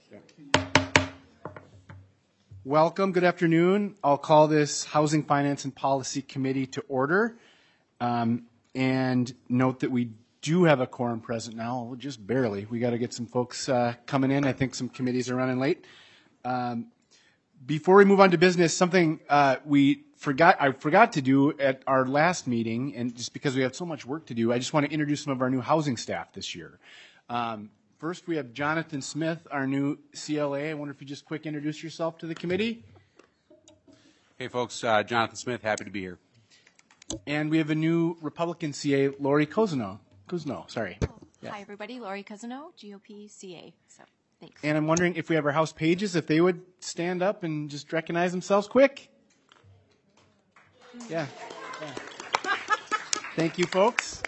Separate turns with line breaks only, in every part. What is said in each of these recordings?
Welcome. Good afternoon. I'll call this Housing Finance and Policy Committee to order. And note that we do have a quorum present now, just barely. We got to get some folks coming in. I think some committees are running late. Before we move on to business, something I forgot to do at our last meeting, and just because we have so much work to do, I just want to introduce some of our new housing staff this year. First, we have Jonathan Smith, our new CLA. I wonder if you just quick introduce yourself to the committee.
Hey, folks. Jonathan Smith, happy to be here.
And we have a new Republican CA, Lori Cousineau. Sorry.
Yeah. Hi, everybody. Lori Cousineau, GOP CA. So, thanks.
And I'm wondering if we have our House pages, if they would stand up and just recognize themselves quick. Yeah. Thank you, folks.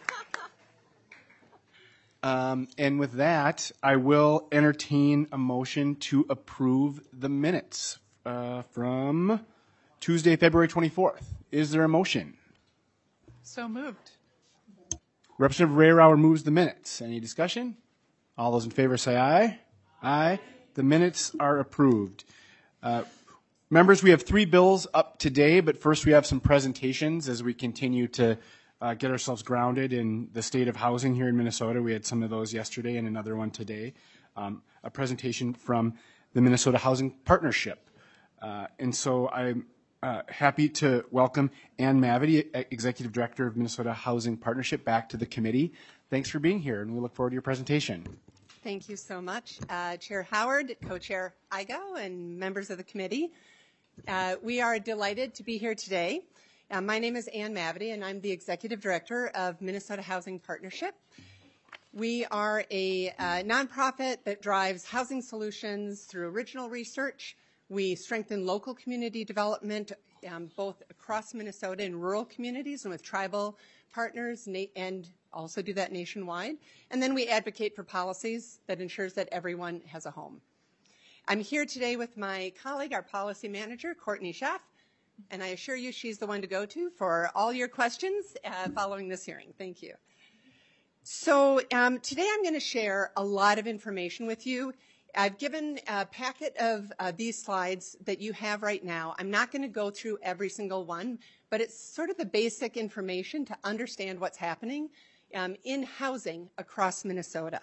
And with that, I will entertain a motion to approve the minutes from Tuesday, February 24th. Is there a motion?
So moved.
Representative Rehauer moves the minutes. Any discussion? All those in favor say aye. Aye. The minutes are approved. Members, we have 3 bills up today, but first we have some presentations as we continue to get ourselves grounded in the state of housing here in Minnesota. We had some of those yesterday and another one today. A presentation from the Minnesota Housing Partnership. And so I'm happy to welcome Ann Mavity, Executive Director of Minnesota Housing Partnership, back to the committee. Thanks for being here, and we look forward to your presentation.
Thank you so much. Chair Howard, Co-Chair Igoe, and members of the committee. We are delighted to be here today. My name is Ann Mavity, and I'm the Executive Director of Minnesota Housing Partnership. We are a nonprofit that drives housing solutions through original research. We strengthen local community development both across Minnesota in rural communities and with tribal partners, and also do that nationwide. And then we advocate for policies that ensures that everyone has a home. I'm here today with my colleague, our policy manager, Courtney Schaff, and I assure you she's the one to go to for all your questions following this hearing. Thank you. So today I'm going to share a lot of information with you. I've given a packet of these slides that you have right now. I'm not going to go through every single one, but it's sort of the basic information to understand what's happening in housing across Minnesota.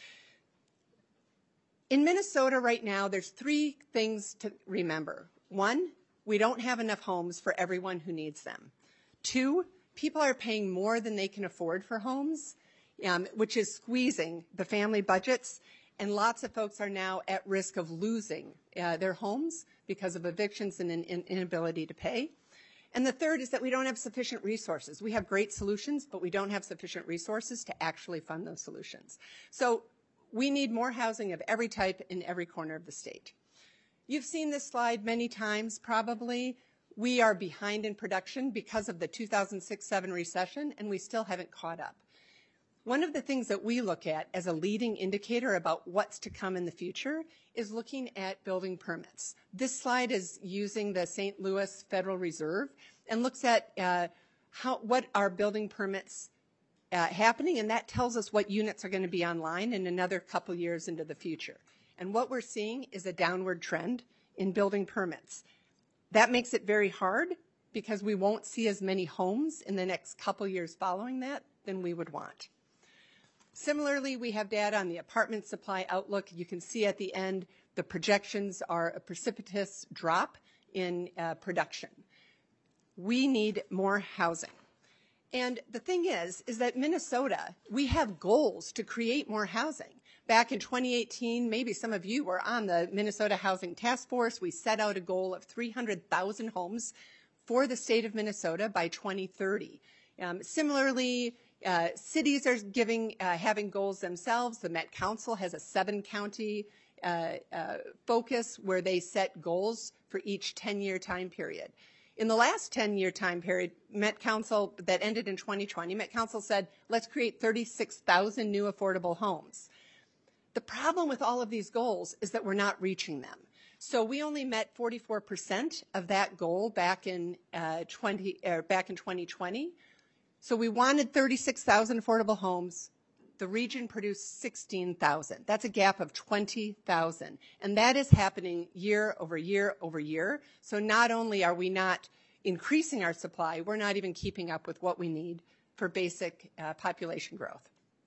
In Minnesota right now, there's 3 things to remember. 1, we don't have enough homes for everyone who needs them. 2, people are paying more than they can afford for homes, which is squeezing the family budgets. And lots of folks are now at risk of losing their homes because of evictions and an inability to pay. And the third is that we don't have sufficient resources. We have great solutions, but we don't have sufficient resources to actually fund those solutions. So we need more housing of every type in every corner of the state. You've seen this slide many times, probably. We are behind in production because of the 2006-07 recession, and we still haven't caught up. One of the things that we look at as a leading indicator about what's to come in the future is looking at building permits. This slide is using the St. Louis Federal Reserve and looks at what are building permits happening, and that tells us what units are going to be online in another couple years into the future. And what we're seeing is a downward trend in building permits. That makes it very hard because we won't see as many homes in the next couple years following that than we would want. Similarly, we have data on the apartment supply outlook. You can see at the end the projections are a precipitous drop in production. We need more housing. And the thing is that Minnesota, we have goals to create more housing. Back in 2018, maybe some of you were on the Minnesota Housing Task Force. We set out a goal of 300,000 homes for the state of Minnesota by 2030. Similarly, cities are having goals themselves. The Met Council has a 7-county focus where they set goals for each 10-year time period. In the last 10-year time period, Met Council that ended in 2020, Met Council said, let's create 36,000 new affordable homes. The problem with all of these goals is that we're not reaching them. So we only met 44% of that goal back in 2020. So we wanted 36,000 affordable homes. the region produced 16,000. That's a gap of 20,000. And that is happening year over year over year. So not only are we not increasing our supply, we're not even keeping up with what we need for basic population growth.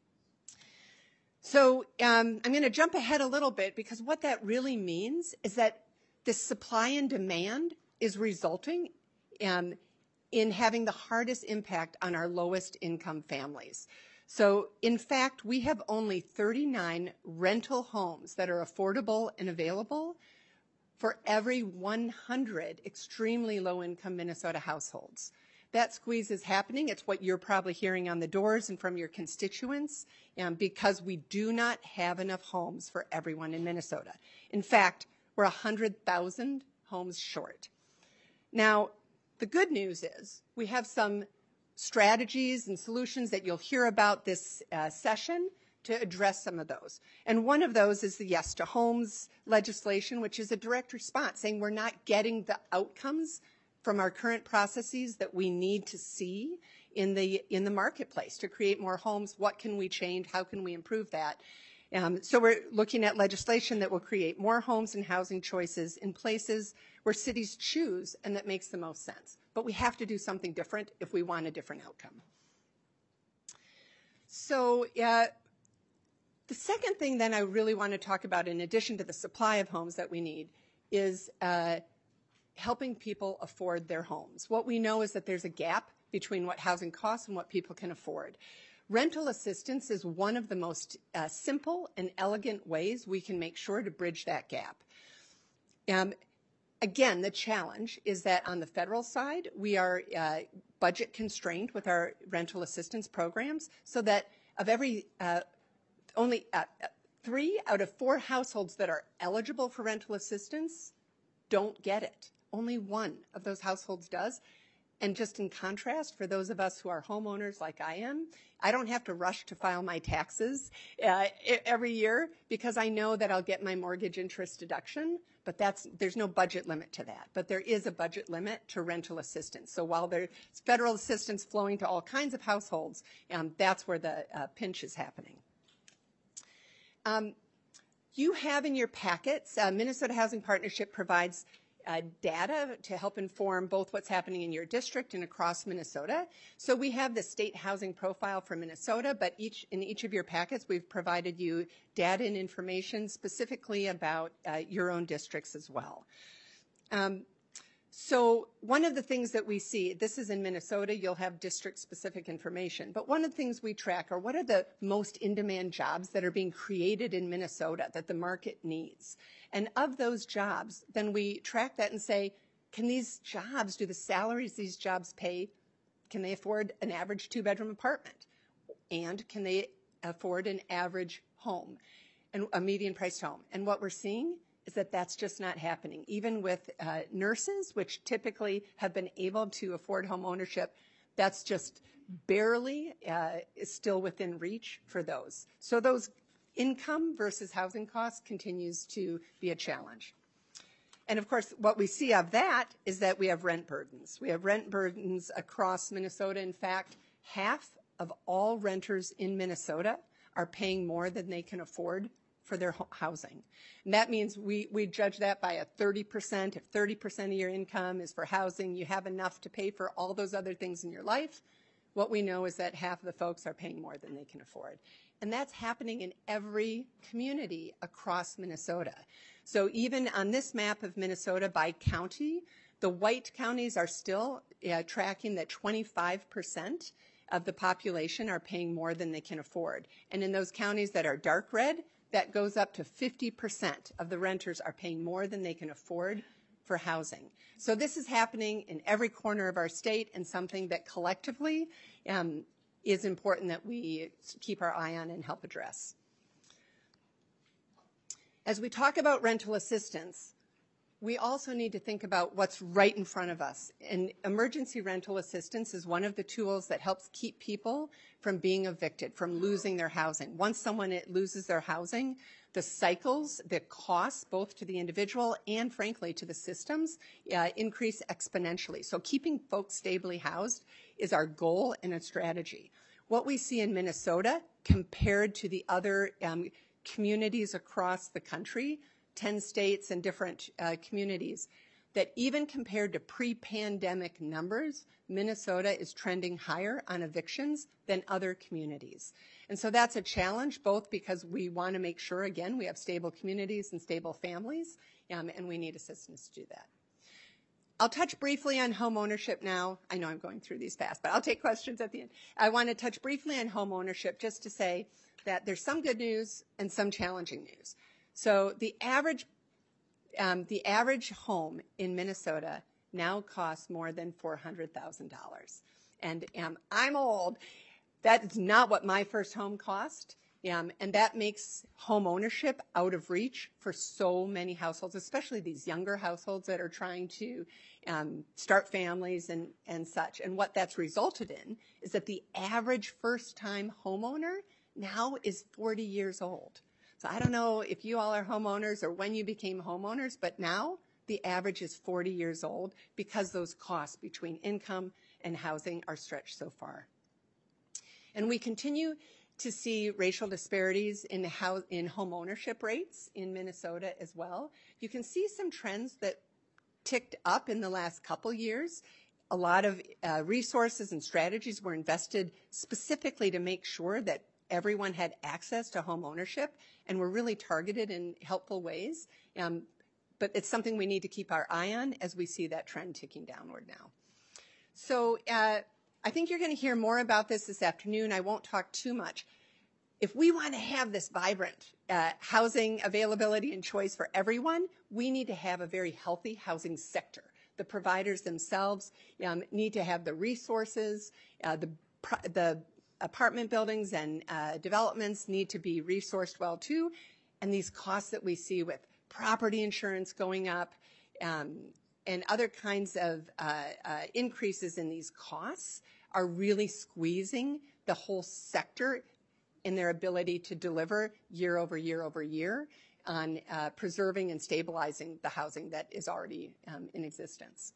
So I'm going to jump ahead a little bit because what that really means is that this supply and demand is resulting in having the hardest impact on our lowest income families. So in fact, we have only 39 rental homes that are affordable and available for every 100 extremely low income Minnesota households. That squeeze is happening. It's what you're probably hearing on the doors and from your constituents because we do not have enough homes for everyone in Minnesota. In fact, we're 100,000 homes short. Now, the good news is we have some strategies and solutions that you'll hear about this session to address some of those. And one of those is the Yes to Homes legislation, which is a direct response saying we're not getting the outcomes from our current processes that we need to see in the marketplace to create more homes. What can we change? How can we improve that? So we're looking at legislation that will create more homes and housing choices in places where cities choose and that makes the most sense. But we have to do something different if we want a different outcome. So the second thing then I really want to talk about, in addition to the supply of homes that we need, is helping people afford their homes. What we know is that there's a gap between what housing costs and what people can afford. Rental assistance is one of the most simple and elegant ways we can make sure to bridge that gap. Again, the challenge is that on the federal side, we are budget constrained with our rental assistance programs, so that of every only 3 out of 4 households that are eligible for rental assistance don't get it. Only 1 of those households does. And just in contrast, for those of us who are homeowners like I am, I don't have to rush to file my taxes every year because I know that I'll get my mortgage interest deduction, but there's no budget limit to that. But there is a budget limit to rental assistance. So while there's federal assistance flowing to all kinds of households, that's where the pinch is happening. You have in your packets, Minnesota Housing Partnership provides data to help inform both what's happening in your district and across Minnesota. So we have the state housing profile for Minnesota, but in each of your packets, we've provided you data and information specifically about your own districts as well. So one of the things that we see, this is in Minnesota, you'll have district-specific information, but one of the things we track are what are the most in-demand jobs that are being created in Minnesota that the market needs. And of those jobs, then we track that and say, can these jobs, do the salaries these jobs pay, can they afford an average 2-bedroom apartment? And can they afford an average home, and a median-priced home? And what we're seeing is that that's just not happening. Even with nurses, which typically have been able to afford home ownership, that's just barely is still within reach for those. So those income versus housing costs continues to be a challenge. And of course, what we see of that is that we have rent burdens. We have rent burdens across Minnesota. In fact, half of all renters in Minnesota are paying more than they can afford for their housing. And that means we judge that by a 30%. If 30% of your income is for housing, you have enough to pay for all those other things in your life. What we know is that half of the folks are paying more than they can afford. And that's happening in every community across Minnesota. So even on this map of Minnesota by county, the white counties are still tracking that 25% of the population are paying more than they can afford. And in those counties that are dark red, that goes up to 50% of the renters are paying more than they can afford for housing. So this is happening in every corner of our state, and something that collectively is important that we keep our eye on and help address. As we talk about rental assistance, we also need to think about what's right in front of us. And emergency rental assistance is one of the tools that helps keep people from being evicted, from losing their housing. Once someone loses their housing, the cycles, the costs, both to the individual and, frankly, to the systems, increase exponentially. So keeping folks stably housed is our goal and a strategy. What we see in Minnesota compared to the other communities across the country, 10 states and different communities, that even compared to pre-pandemic numbers, Minnesota is trending higher on evictions than other communities. And so that's a challenge, both because we want to make sure, again, we have stable communities and stable families, and we need assistance to do that. I'll touch briefly on home ownership now. I know I'm going through these fast, but I'll take questions at the end. I want to touch briefly on home ownership just to say that there's some good news and some challenging news. So the average home in Minnesota now costs more than $400,000. And I'm old. That is not what my first home cost. And that makes home ownership out of reach for so many households, especially these younger households that are trying to start families and such. And what that's resulted in is that the average first-time homeowner now is 40 years old. So I don't know if you all are homeowners or when you became homeowners, but now the average is 40 years old because those costs between income and housing are stretched so far. And we continue to see racial disparities in home ownership rates in Minnesota as well. You can see some trends that ticked up in the last couple years. A lot of resources and strategies were invested specifically to make sure that everyone had access to home ownership and were really targeted in helpful ways. But it's something we need to keep our eye on as we see that trend ticking downward now. So I think you're going to hear more about this afternoon. I won't talk too much. If we want to have this vibrant housing availability and choice for everyone, we need to have a very healthy housing sector. The providers themselves need to have the resources. The apartment buildings and developments need to be resourced well too. And these costs that we see with property insurance going up and other kinds of increases in these costs are really squeezing the whole sector in their ability to deliver year over year over year on preserving and stabilizing the housing that is already in existence.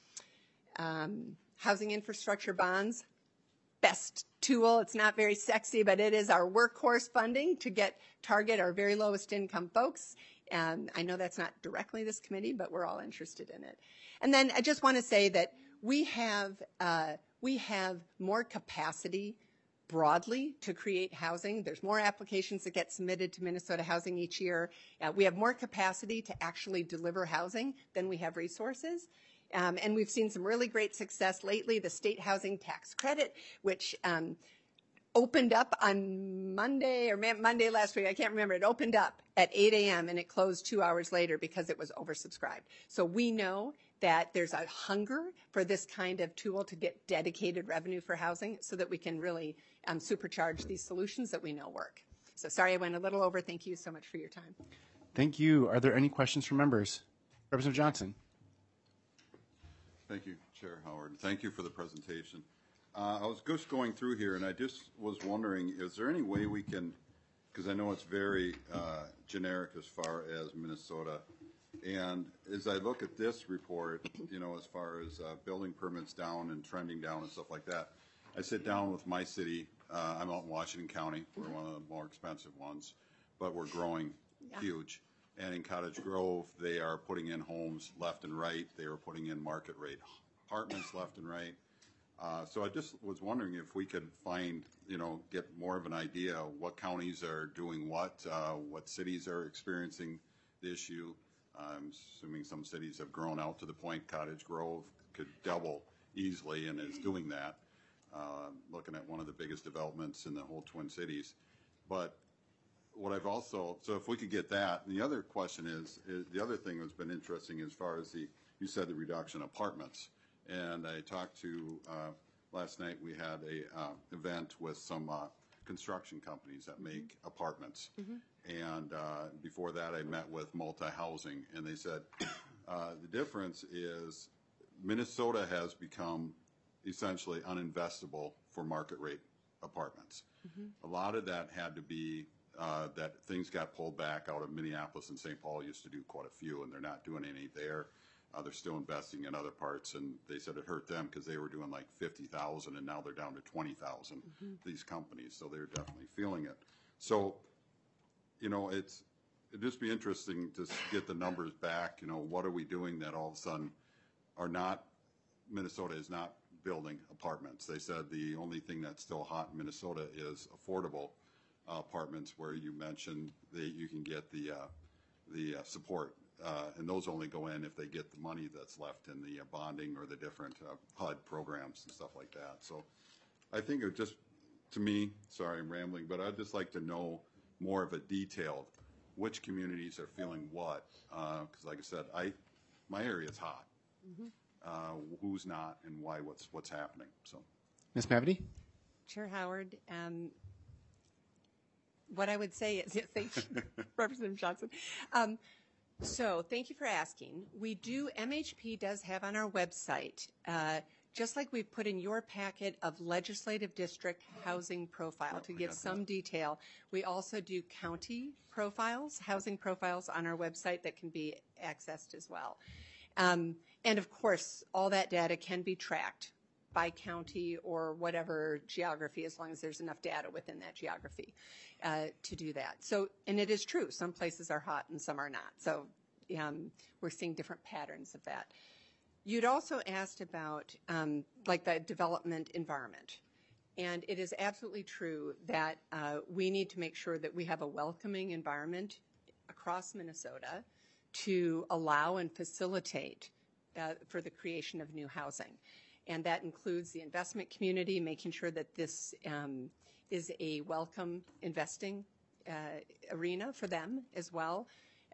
Housing infrastructure bonds, best tool. It's not very sexy, but it is our workhorse funding to target our very lowest income folks. And I know that's not directly this committee, but we're all interested in it. And then I just want to say that we have more capacity broadly to create housing. There's more applications that get submitted to Minnesota Housing each year. We have more capacity to actually deliver housing than we have resources. And we've seen some really great success lately. The state housing tax credit, which opened up on Monday last week. I can't remember. It opened up at 8 a.m. and it closed 2 hours later because it was oversubscribed. So we know that there's a hunger for this kind of tool to get dedicated revenue for housing so that we can really supercharge these solutions that we know work. So sorry I went a little over. Thank you so much for your time.
Thank you. Are there any questions from members? Representative Johnson.
Thank you, Chair Howard. Thank you for the presentation. I was just going through here, and I just was wondering, is there any way we can, because I know it's very generic as far as Minnesota, and as I look at this report, you know, as far as building permits down and trending down and stuff like that, I sit down with my city. I'm out in Washington County. We're one of the more expensive ones, but we're growing huge. And in Cottage Grove, they are putting in homes left and right. They are putting in market rate apartments left and right. So I just was wondering if we could find, you know, get more of an idea of what counties are doing what cities are experiencing the issue. I'm assuming some cities have grown out to the point Cottage Grove could double easily and is doing that. Looking at one of the biggest developments in the whole Twin Cities. But what I've also, so if we could get that, and the other question is the other thing that's been interesting as far as you said the reduction of apartments. And I talked to, last night we had a event with some construction companies that make apartments. And before that I met with multi-housing, and they said the difference is Minnesota has become essentially uninvestable for market rate apartments. A lot of that had to be that things got pulled back out of Minneapolis and St. Paul used to do quite a few, and they're not doing any there. they're still investing in other parts, and they said it hurt them because they were doing like 50,000, and now they're down to 20,000. These companies, so they're definitely feeling it. So, you know, it'd just be interesting to get the numbers back. You know, what are we doing that all of a sudden Minnesota is not building apartments? They said the only thing that's still hot in Minnesota is affordable apartments, where you mentioned that you can get the support. And those only go in if they get the money that's left in the bonding or the different HUD programs and stuff like that. So I think it just, to me, sorry I'm rambling, but I'd just like to know more of a detailed, which communities are feeling what. Because like I said, my area is hot. Who's not, and why, what's happening. So,
Ms. Mavety?
Chair Howard, what I would say is, yes, thank you, Representative Johnson. So thank you for asking. MHP does have on our website, just like we've put in your packet of legislative district housing profile to give some detail, we also do county profiles, housing profiles on our website that can be accessed as well. And of course, all that data can be tracked by county or whatever geography, as long as there's enough data within that geography to do that. So, and it is true, some places are hot and some are not. So we're seeing different patterns of that. You'd also asked about like the development environment. And it is absolutely true that we need to make sure that we have a welcoming environment across Minnesota to allow and facilitate for the creation of new housing. And that includes the investment community, making sure that this is a welcome investing arena for them as well.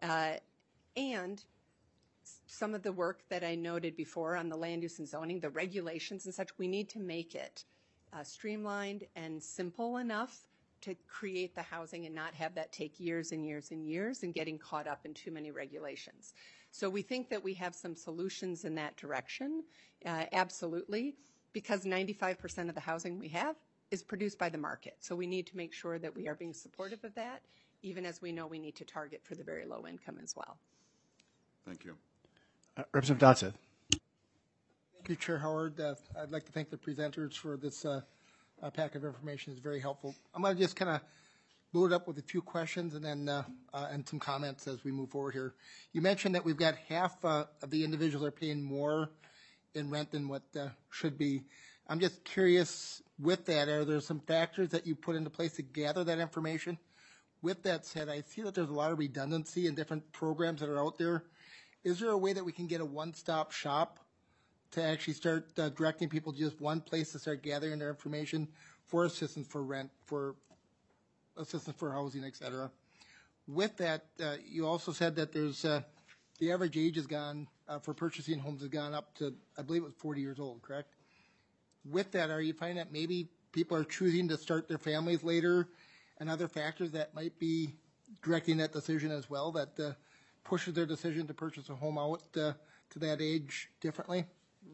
And some of the work that I noted before on the land use and zoning, the regulations and such, we need to make it streamlined and simple enough to create the housing and not have that take years and years and years and getting caught up in too many regulations. So we think that we have some solutions in that direction, absolutely, because 95% of the housing we have is produced by the market. So we need to make sure that we are being supportive of that, even as we know we need to target for the very low income as well.
Thank you.
Representative Dotseth.
Thank you, Chair Howard. I'd like to thank the presenters for this pack of information. It's very helpful. I'm going to just kind of load it up with a few questions and then and some comments as we move forward here. You mentioned that we've got half of the individuals are paying more in rent than what should be. I'm just curious, with that, are there some factors that you put into place to gather that information? With that said, I see that there's a lot of redundancy in different programs that are out there. Is there a way that we can get a one-stop shop to actually start directing people to just one place to start gathering their information for assistance for rent, for assistance for housing, et cetera? With that, you also said that there's the average age has gone for purchasing homes has gone up to, I believe it was 40 years old, correct? With that, are you finding that maybe people are choosing to start their families later and other factors that might be directing that decision as well, that pushes their decision to purchase a home out to that age differently?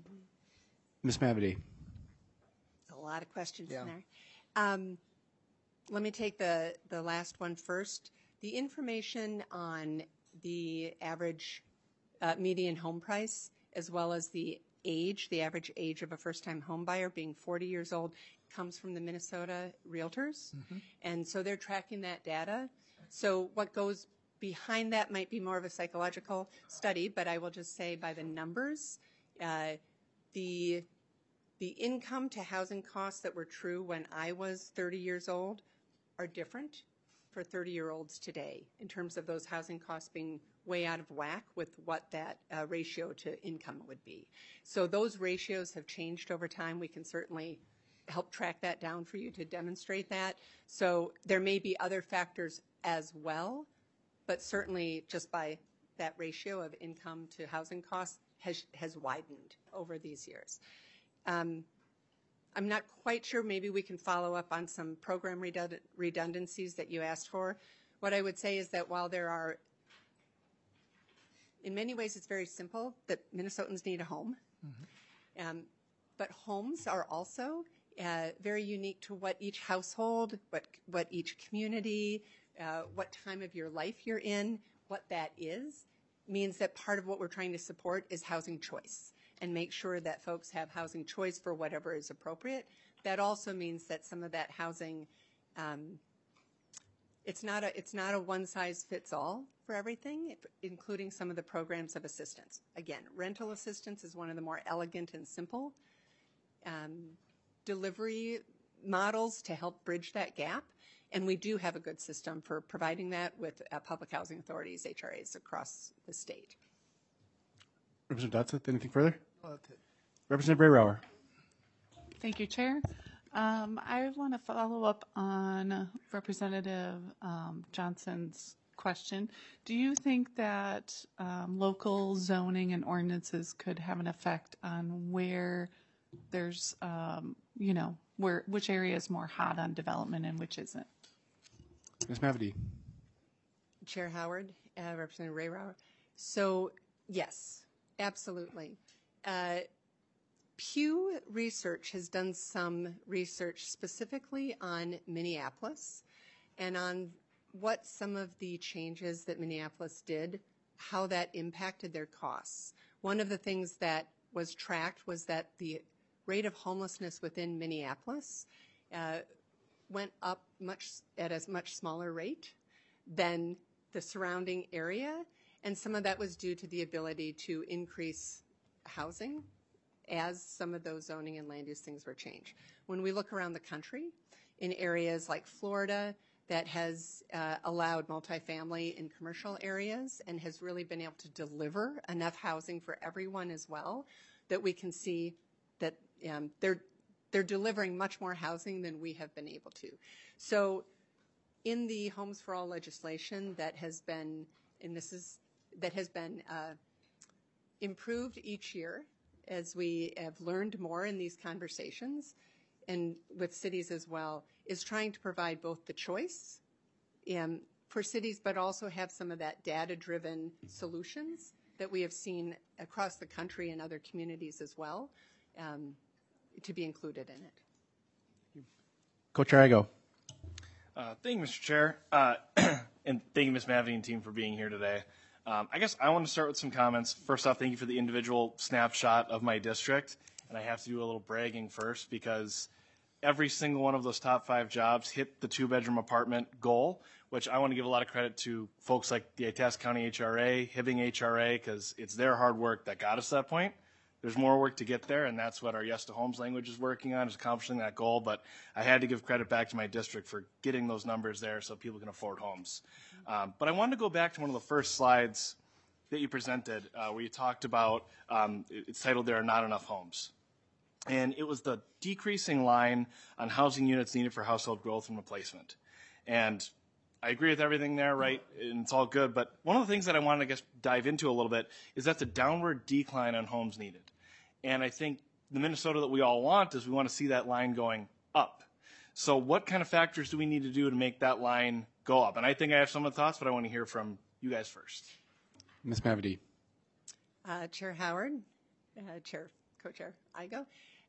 Ms. Mavety.
A lot of questions in there. Let me take the last one first. The information on the average median home price, as well as the average age of a first-time home buyer being 40 years old, comes from the Minnesota Realtors. And so they're tracking that data. So what goes behind that might be more of a psychological study, but I will just say by the numbers, the income to housing costs that were true when I was 30 years old are different for 30-year-olds today in terms of those housing costs being way out of whack with what that ratio to income would be. So those ratios have changed over time. We can certainly help track that down for you to demonstrate that. So there may be other factors as well, but certainly just by that ratio of income to housing costs has widened over these years. I'm not quite sure. Maybe we can follow up on some program redundancies that you asked for. What I would say is that while there are, in many ways, it's very simple that Minnesotans need a home. But homes are also very unique to what each household, what each community, what time of your life you're in, what that is. means that part of what we're trying to support is housing choice and make sure that folks have housing choice for whatever is appropriate. That also means that some of that housing, it's not a one-size-fits-all for everything, including some of the programs of assistance. Again, rental assistance is one of the more elegant and simple delivery models to help bridge that gap. And we do have a good system for providing that with public housing authorities, HRAs across the state.
Representative Dutzeth, anything further?
Oh, that's it.
Representative Rayrauer.
Thank you, Chair. I want to follow up on Representative Johnson's question. Do you think that local zoning and ordinances could have an effect on where there's, which area is more hot on development and which isn't?
Ms. Mavety.
Chair Howard, Representative Rayrauer. So, yes, absolutely. Pew Research has done some research specifically on Minneapolis and on what some of the changes that Minneapolis did, how that impacted their costs. One of the things that was tracked was that the rate of homelessness within Minneapolis went up at a much smaller rate than the surrounding area, and some of that was due to the ability to increase housing as some of those zoning and land use things were changed. When we look around the country, in areas like Florida that has allowed multifamily in commercial areas and has really been able to deliver enough housing for everyone as well, that we can see that they're delivering much more housing than we have been able to. So in the Homes for All legislation that has been, improved each year as we have learned more in these conversations and with cities as well, is trying to provide both the choice for cities, but also have some of that data-driven solutions that we have seen across the country and other communities as well, to be included in it.
Co-Chair Igo.
Thank you, Mr. Chair, and thank you, Ms. Mavety and team, for being here today. I guess I want to start with some comments. First off, thank you for the individual snapshot of my district, and I have to do a little bragging first because every single one of those top 5 jobs hit the 2-bedroom apartment goal, which I want to give a lot of credit to folks like the Itasca County HRA, Hibbing HRA, because it's their hard work that got us to that point. There's more work to get there, and that's what our Yes to Homes language is working on, is accomplishing that goal. But I had to give credit back to my district for getting those numbers there so people can afford homes. But I wanted to go back to one of the first slides that you presented where you talked about, it's titled, "There Are Not Enough Homes." And it was the decreasing line on housing units needed for household growth and replacement. And I agree with everything there, right? And it's all good. But one of the things that I wanted to, dive into a little bit is that the downward decline on homes needed. And I think the Minnesota that we all want is we want to see that line going up. So what kind of factors do we need to do to make that line go up? And I think I have some of the thoughts, but I want to hear from you guys first.
Ms. Mavety.
Chair Howard, Co-Chair Igo.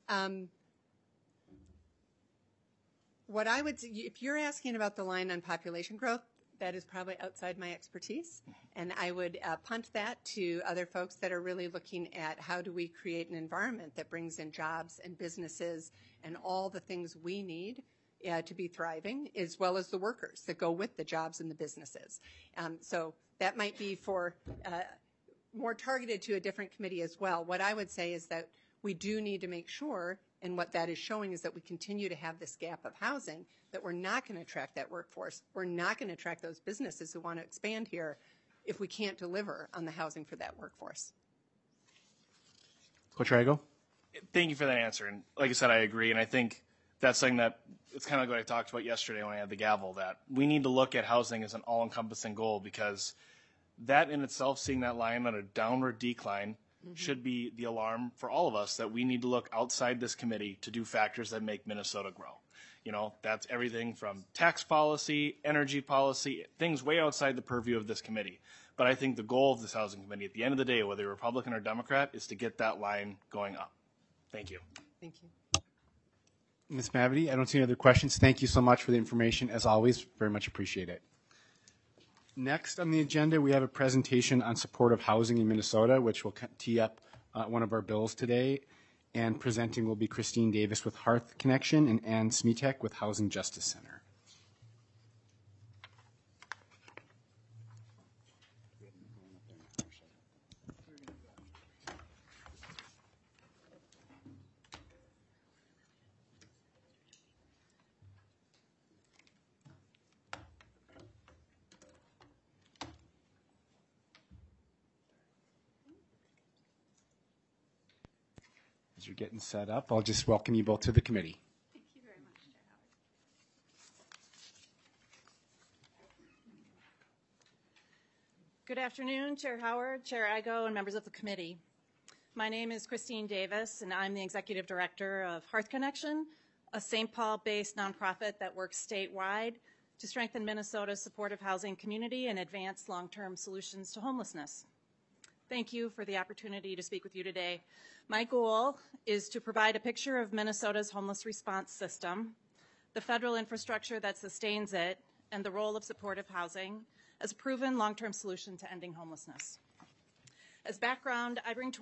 What I would say, if you're asking about the line on population growth, that is probably outside my expertise, and I would punt that to other folks that are really looking at how do we create an environment that brings in jobs and businesses and all the things we need to be thriving, as well as the workers that go with the jobs and the businesses. So that might be for more targeted to a different committee as well. What I would say is that we do need to make sure, and what that is showing is that we continue to have this gap of housing, that we're not going to attract that workforce. We're not going to attract those businesses who want to expand here if we can't deliver on the housing for that workforce.
Co-Chair Igo.
Thank you for that answer. And like I said, I agree. And I think that's something that it's kind of like what I talked about yesterday when I had the gavel, that we need to look at housing as an all-encompassing goal, because that in itself, seeing that line on a downward decline, should be the alarm for all of us that we need to look outside this committee to do factors that make Minnesota grow. You know, that's everything from tax policy, energy policy, things way outside the purview of this committee. But I think the goal of this housing committee at the end of the day, whether you're Republican or Democrat, is to get that line going up. Thank you.
Thank you.
Ms. Mavety, I don't see any other questions. Thank you so much for the information. As always, very much appreciate it. Next on the agenda, we have a presentation on supportive housing in Minnesota, which will tee up one of our bills today. And presenting will be Christine Davis with Hearth Connection and Ann Smitek with Housing Justice Center. As you're getting set up, I'll just welcome you both to the committee.
Thank you very much, Chair Howard. Good afternoon, Chair Howard, Chair Igo, and members of the committee. My name is Christine Davis, and I'm the Executive Director of Hearth Connection, a St. Paul-based nonprofit that works statewide to strengthen Minnesota's supportive housing community and advance long-term solutions to homelessness. Thank you for the opportunity to speak with you today. My goal is to provide a picture of Minnesota's homeless response system, the federal infrastructure that sustains it, and the role of supportive housing as a proven long-term solution to ending homelessness. As background, I bring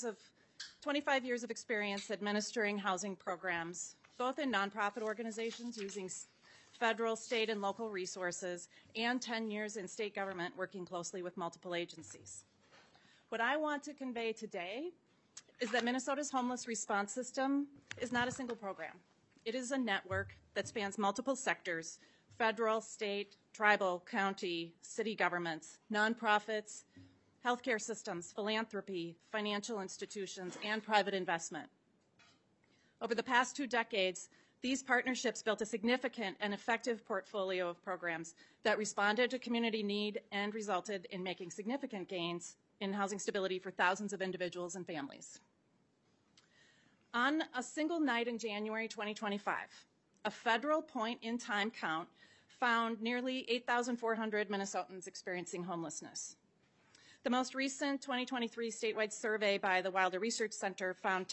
25 years of experience administering housing programs, both in nonprofit organizations using federal, state, and local resources, and 10 years in state government working closely with multiple agencies. What I want to convey today is that Minnesota's homeless response system is not a single program. It is a network that spans multiple sectors: federal, state, tribal, county, city governments, nonprofits, healthcare systems, philanthropy, financial institutions, and private investment. Over the past 2 decades, these partnerships built a significant and effective portfolio of programs that responded to community need and resulted in making significant gains in housing stability for thousands of individuals and families. On a single night in January 2025, a federal point-in-time count found nearly 8,400 Minnesotans experiencing homelessness. The most recent 2023 statewide survey by the Wilder Research Center found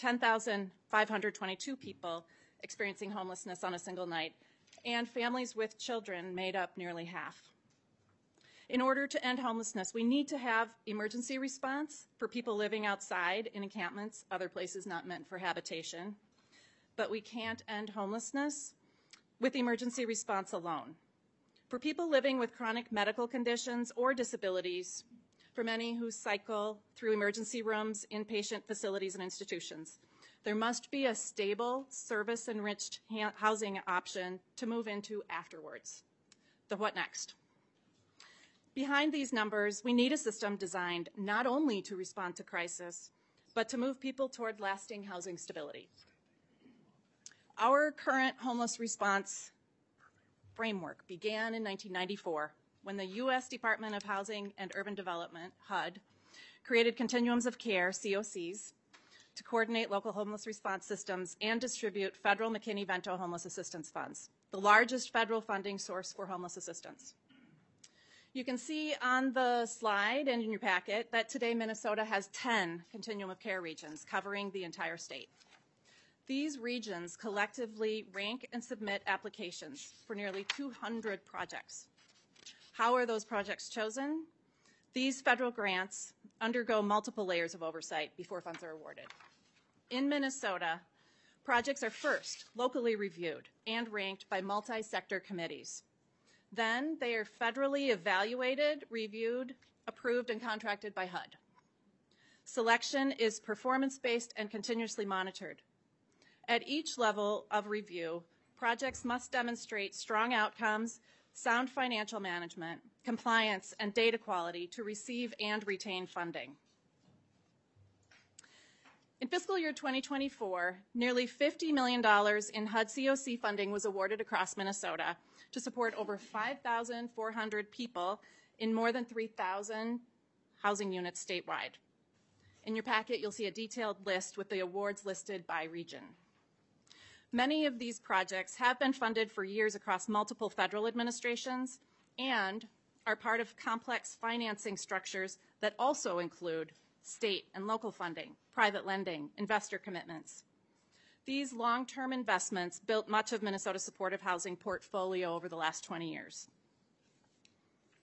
10,522 people experiencing homelessness on a single night, and families with children made up nearly half. In order to end homelessness, we need to have emergency response for people living outside in encampments, other places not meant for habitation. But we can't end homelessness with emergency response alone. For people living with chronic medical conditions or disabilities, for many who cycle through emergency rooms, inpatient facilities, and institutions, there must be a stable, service-enriched housing option to move into afterwards. The what next? Behind these numbers, we need a system designed not only to respond to crisis, but to move people toward lasting housing stability. Our current homeless response framework began in 1994 when the U.S. Department of Housing and Urban Development, HUD, created continuums of care, COCs, to coordinate local homeless response systems and distribute federal McKinney-Vento homeless assistance funds, the largest federal funding source for homeless assistance. You can see on the slide and in your packet that today Minnesota has 10 continuum of care regions covering the entire state. These regions collectively rank and submit applications for nearly 200 projects. How are those projects chosen? These federal grants undergo multiple layers of oversight before funds are awarded. In Minnesota, projects are first locally reviewed and ranked by multi-sector committees. Then they are federally evaluated, reviewed, approved, and contracted by HUD. Selection is performance-based and continuously monitored. At each level of review, projects must demonstrate strong outcomes, sound financial management, compliance, and data quality to receive and retain funding. In fiscal year 2024, nearly $50 million in HUD COC funding was awarded across Minnesota to support over 5,400 people in more than 3,000 housing units statewide. In your packet, you'll see a detailed list with the awards listed by region. Many of these projects have been funded for years across multiple federal administrations and are part of complex financing structures that also include state and local funding, private lending, investor commitments. These long-term investments built much of Minnesota's supportive housing portfolio over the last 20 years.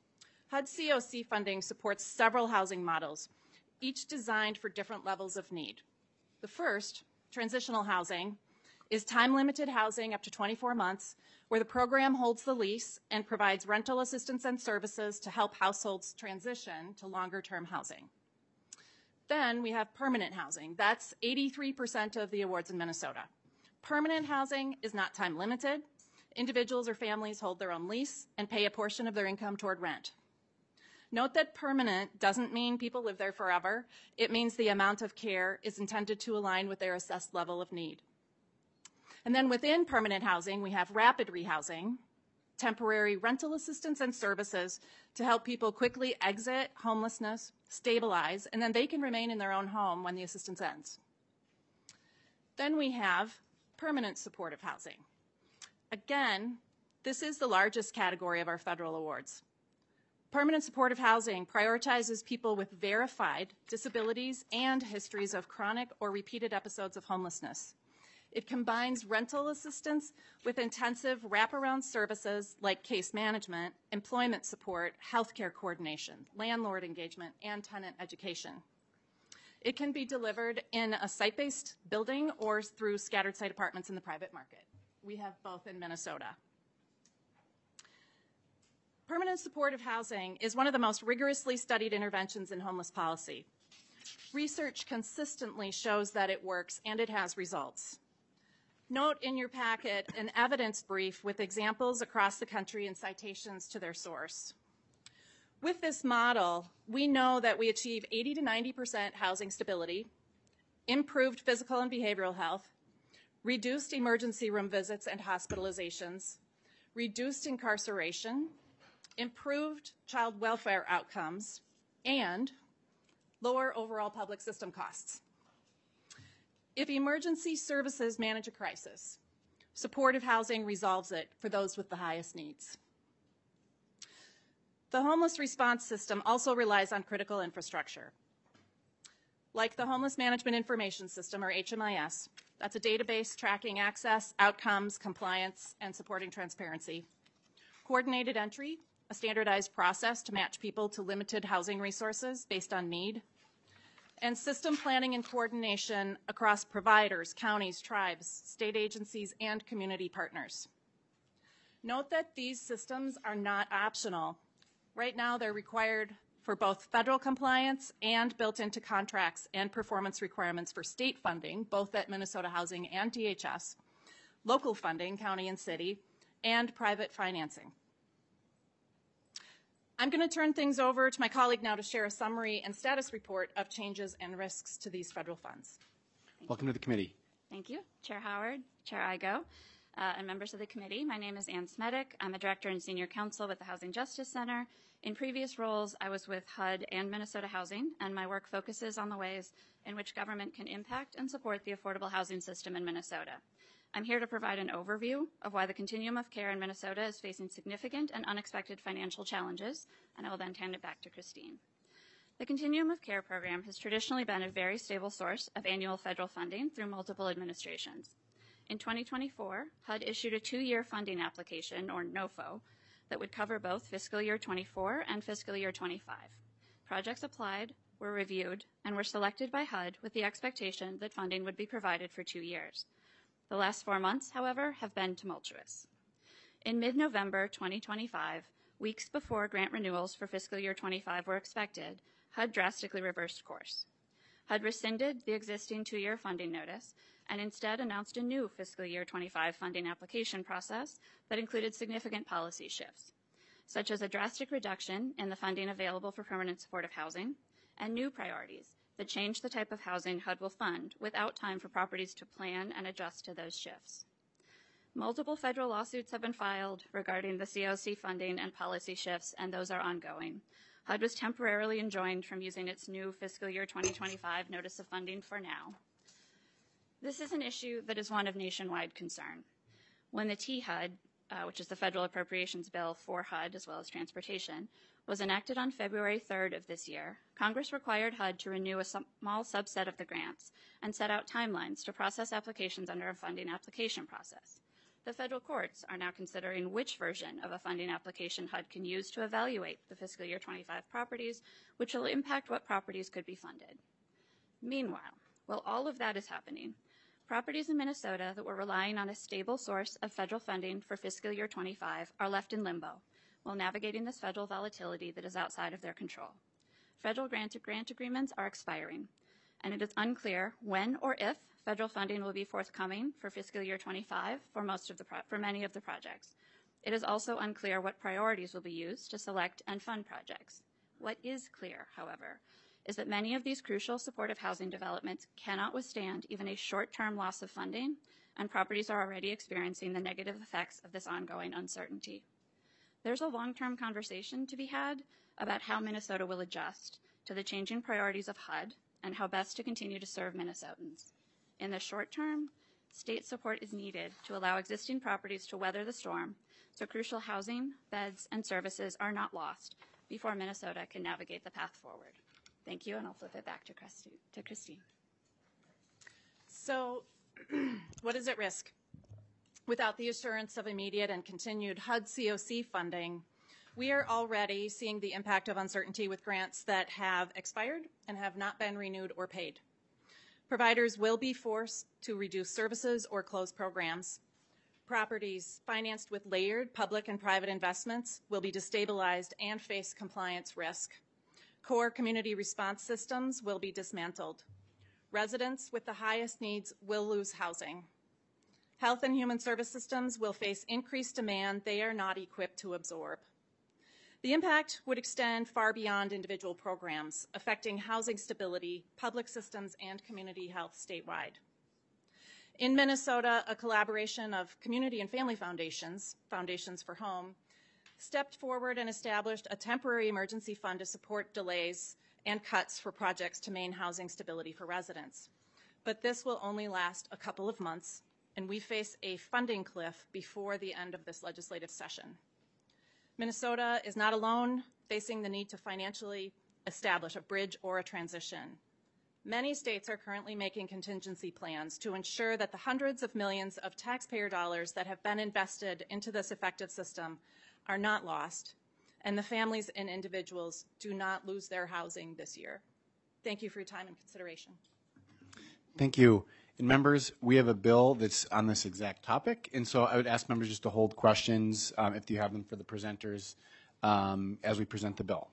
HUD COC funding supports several housing models, each designed for different levels of need. The first, transitional housing, is time-limited housing up to 24 months, where the program holds the lease and provides rental assistance and services to help households transition to longer-term housing. Then we have permanent housing. That's 83% of the awards in Minnesota. Permanent housing is not time-limited. Individuals or families hold their own lease and pay a portion of their income toward rent. Note that permanent doesn't mean people live there forever. It means the amount of care is intended to align with their assessed level of need. And then within permanent housing, we have rapid rehousing, temporary rental assistance and services to help people quickly exit homelessness, stabilize, and then they can remain in their own home when the assistance ends. Then we have permanent supportive housing. Again, this is the largest category of our federal awards. Permanent supportive housing prioritizes people with verified disabilities and histories of chronic or repeated episodes of homelessness. It combines rental assistance with intensive wraparound services like case management, employment support, healthcare coordination, landlord engagement, and tenant education. It can be delivered in a site-based building or through scattered site apartments in the private market. We have both in Minnesota. Permanent supportive housing is one of the most rigorously studied interventions in homeless policy. Research consistently shows that it works and it has results. Note in your packet an evidence brief with examples across the country and citations to their source. With this model, we know that we achieve 80 to 90% housing stability, improved physical and behavioral health, reduced emergency room visits and hospitalizations, reduced incarceration, improved child welfare outcomes, and lower overall public system costs. If emergency services manage a crisis, supportive housing resolves it for those with the highest needs. The homeless response system also relies on critical infrastructure. Like the Homeless Management Information System, or HMIS, that's a database tracking access, outcomes, compliance, and supporting transparency. Coordinated entry, a standardized process to match people to limited housing resources based on need. And system planning and coordination across providers, counties, tribes, state agencies, and community partners. Note that these systems are not optional. Right now, they're required for both federal compliance and built into contracts and performance requirements for state funding, both at Minnesota Housing and DHS, local funding, county and city, and private financing. I'm going to turn things over to my colleague now to share a summary and status report of changes and risks to these federal funds.
Welcome to the committee.
Thank you, Chair Howard, Chair Igo, and members of the committee. My name is Ann Smedick. I'm a Director and Senior Counsel with the Housing Justice Center. In previous roles, I was with HUD and Minnesota Housing, and my work focuses on the ways in which government can impact and support the affordable housing system in Minnesota. I'm here to provide an overview of why the continuum of care in Minnesota is facing significant and unexpected financial challenges, and I will then hand it back to Christine. The Continuum of Care program has traditionally been a very stable source of annual federal funding through multiple administrations. In 2024, HUD issued a 2-year funding application, or NOFO, that would cover both fiscal year 24 and fiscal year 25. Projects applied, were reviewed, and were selected by HUD with the expectation that funding would be provided for 2 years. The last 4 months, however, have been tumultuous. In mid-November 2025, weeks before grant renewals for fiscal year 25 were expected, HUD drastically reversed course. HUD rescinded the existing 2-year funding notice and instead announced a new fiscal year 25 funding application process that included significant policy shifts, such as a drastic reduction in the funding available for permanent supportive housing and new priorities that change the type of housing HUD will fund without time for properties to plan and adjust to those shifts. Multiple federal lawsuits have been filed regarding the COC funding and policy shifts, and those are ongoing. HUD was temporarily enjoined from using its new fiscal year 2025 notice of funding for now. This is an issue that is one of nationwide concern. When the THUD, which is the Federal Appropriations Bill for HUD as well as transportation, was enacted on February 3rd of this year, Congress required HUD to renew a small subset of the grants and set out timelines to process applications under a funding application process. The federal courts are now considering which version of a funding application HUD can use to evaluate the fiscal year 25 properties, which will impact what properties could be funded. Meanwhile, while all of that is happening, properties in Minnesota that were relying on a stable source of federal funding for fiscal year 25 are left in limbo while navigating this federal volatility that is outside of their control. Federal grant agreements are expiring, and it is unclear when or if federal funding will be forthcoming for fiscal year 25 for many of the projects. It is also unclear what priorities will be used to select and fund projects. What is clear, however, is that many of these crucial supportive housing developments cannot withstand even a short-term loss of funding, and properties are already experiencing the negative effects of this ongoing uncertainty. There's a long-term conversation to be had about how Minnesota will adjust to the changing priorities of HUD and how best to continue to serve Minnesotans. In the short term, state support is needed to allow existing properties to weather the storm so crucial housing, beds, and services are not lost before Minnesota can navigate the path forward. Thank you, and I'll flip it back to Christine.
So what is at risk? Without the assurance of immediate and continued HUD COC funding, we are already seeing the impact of uncertainty with grants that have expired and have not been renewed or paid. Providers will be forced to reduce services or close programs. Properties financed with layered public and private investments will be destabilized and face compliance risk. Core community response systems will be dismantled. Residents with the highest needs will lose housing. Health and human service systems will face increased demand they are not equipped to absorb. The impact would extend far beyond individual programs, affecting housing stability, public systems, and community health statewide. In Minnesota, a collaboration of community and family foundations, Foundations for Home, stepped forward and established a temporary emergency fund to support delays and cuts for projects to maintain housing stability for residents. But this will only last a couple of months, and we face a funding cliff before the end of this legislative session. Minnesota is not alone facing the need to financially establish a bridge or a transition. Many states are currently making contingency plans to ensure that the hundreds of millions of taxpayer dollars that have been invested into this effective system are not lost, and the families and individuals do not lose their housing this year. Thank you for your time and consideration.
Thank you. And members, we have a bill that's on this exact topic, and so I would ask members just to hold questions if you have them for the presenters as we present the bill.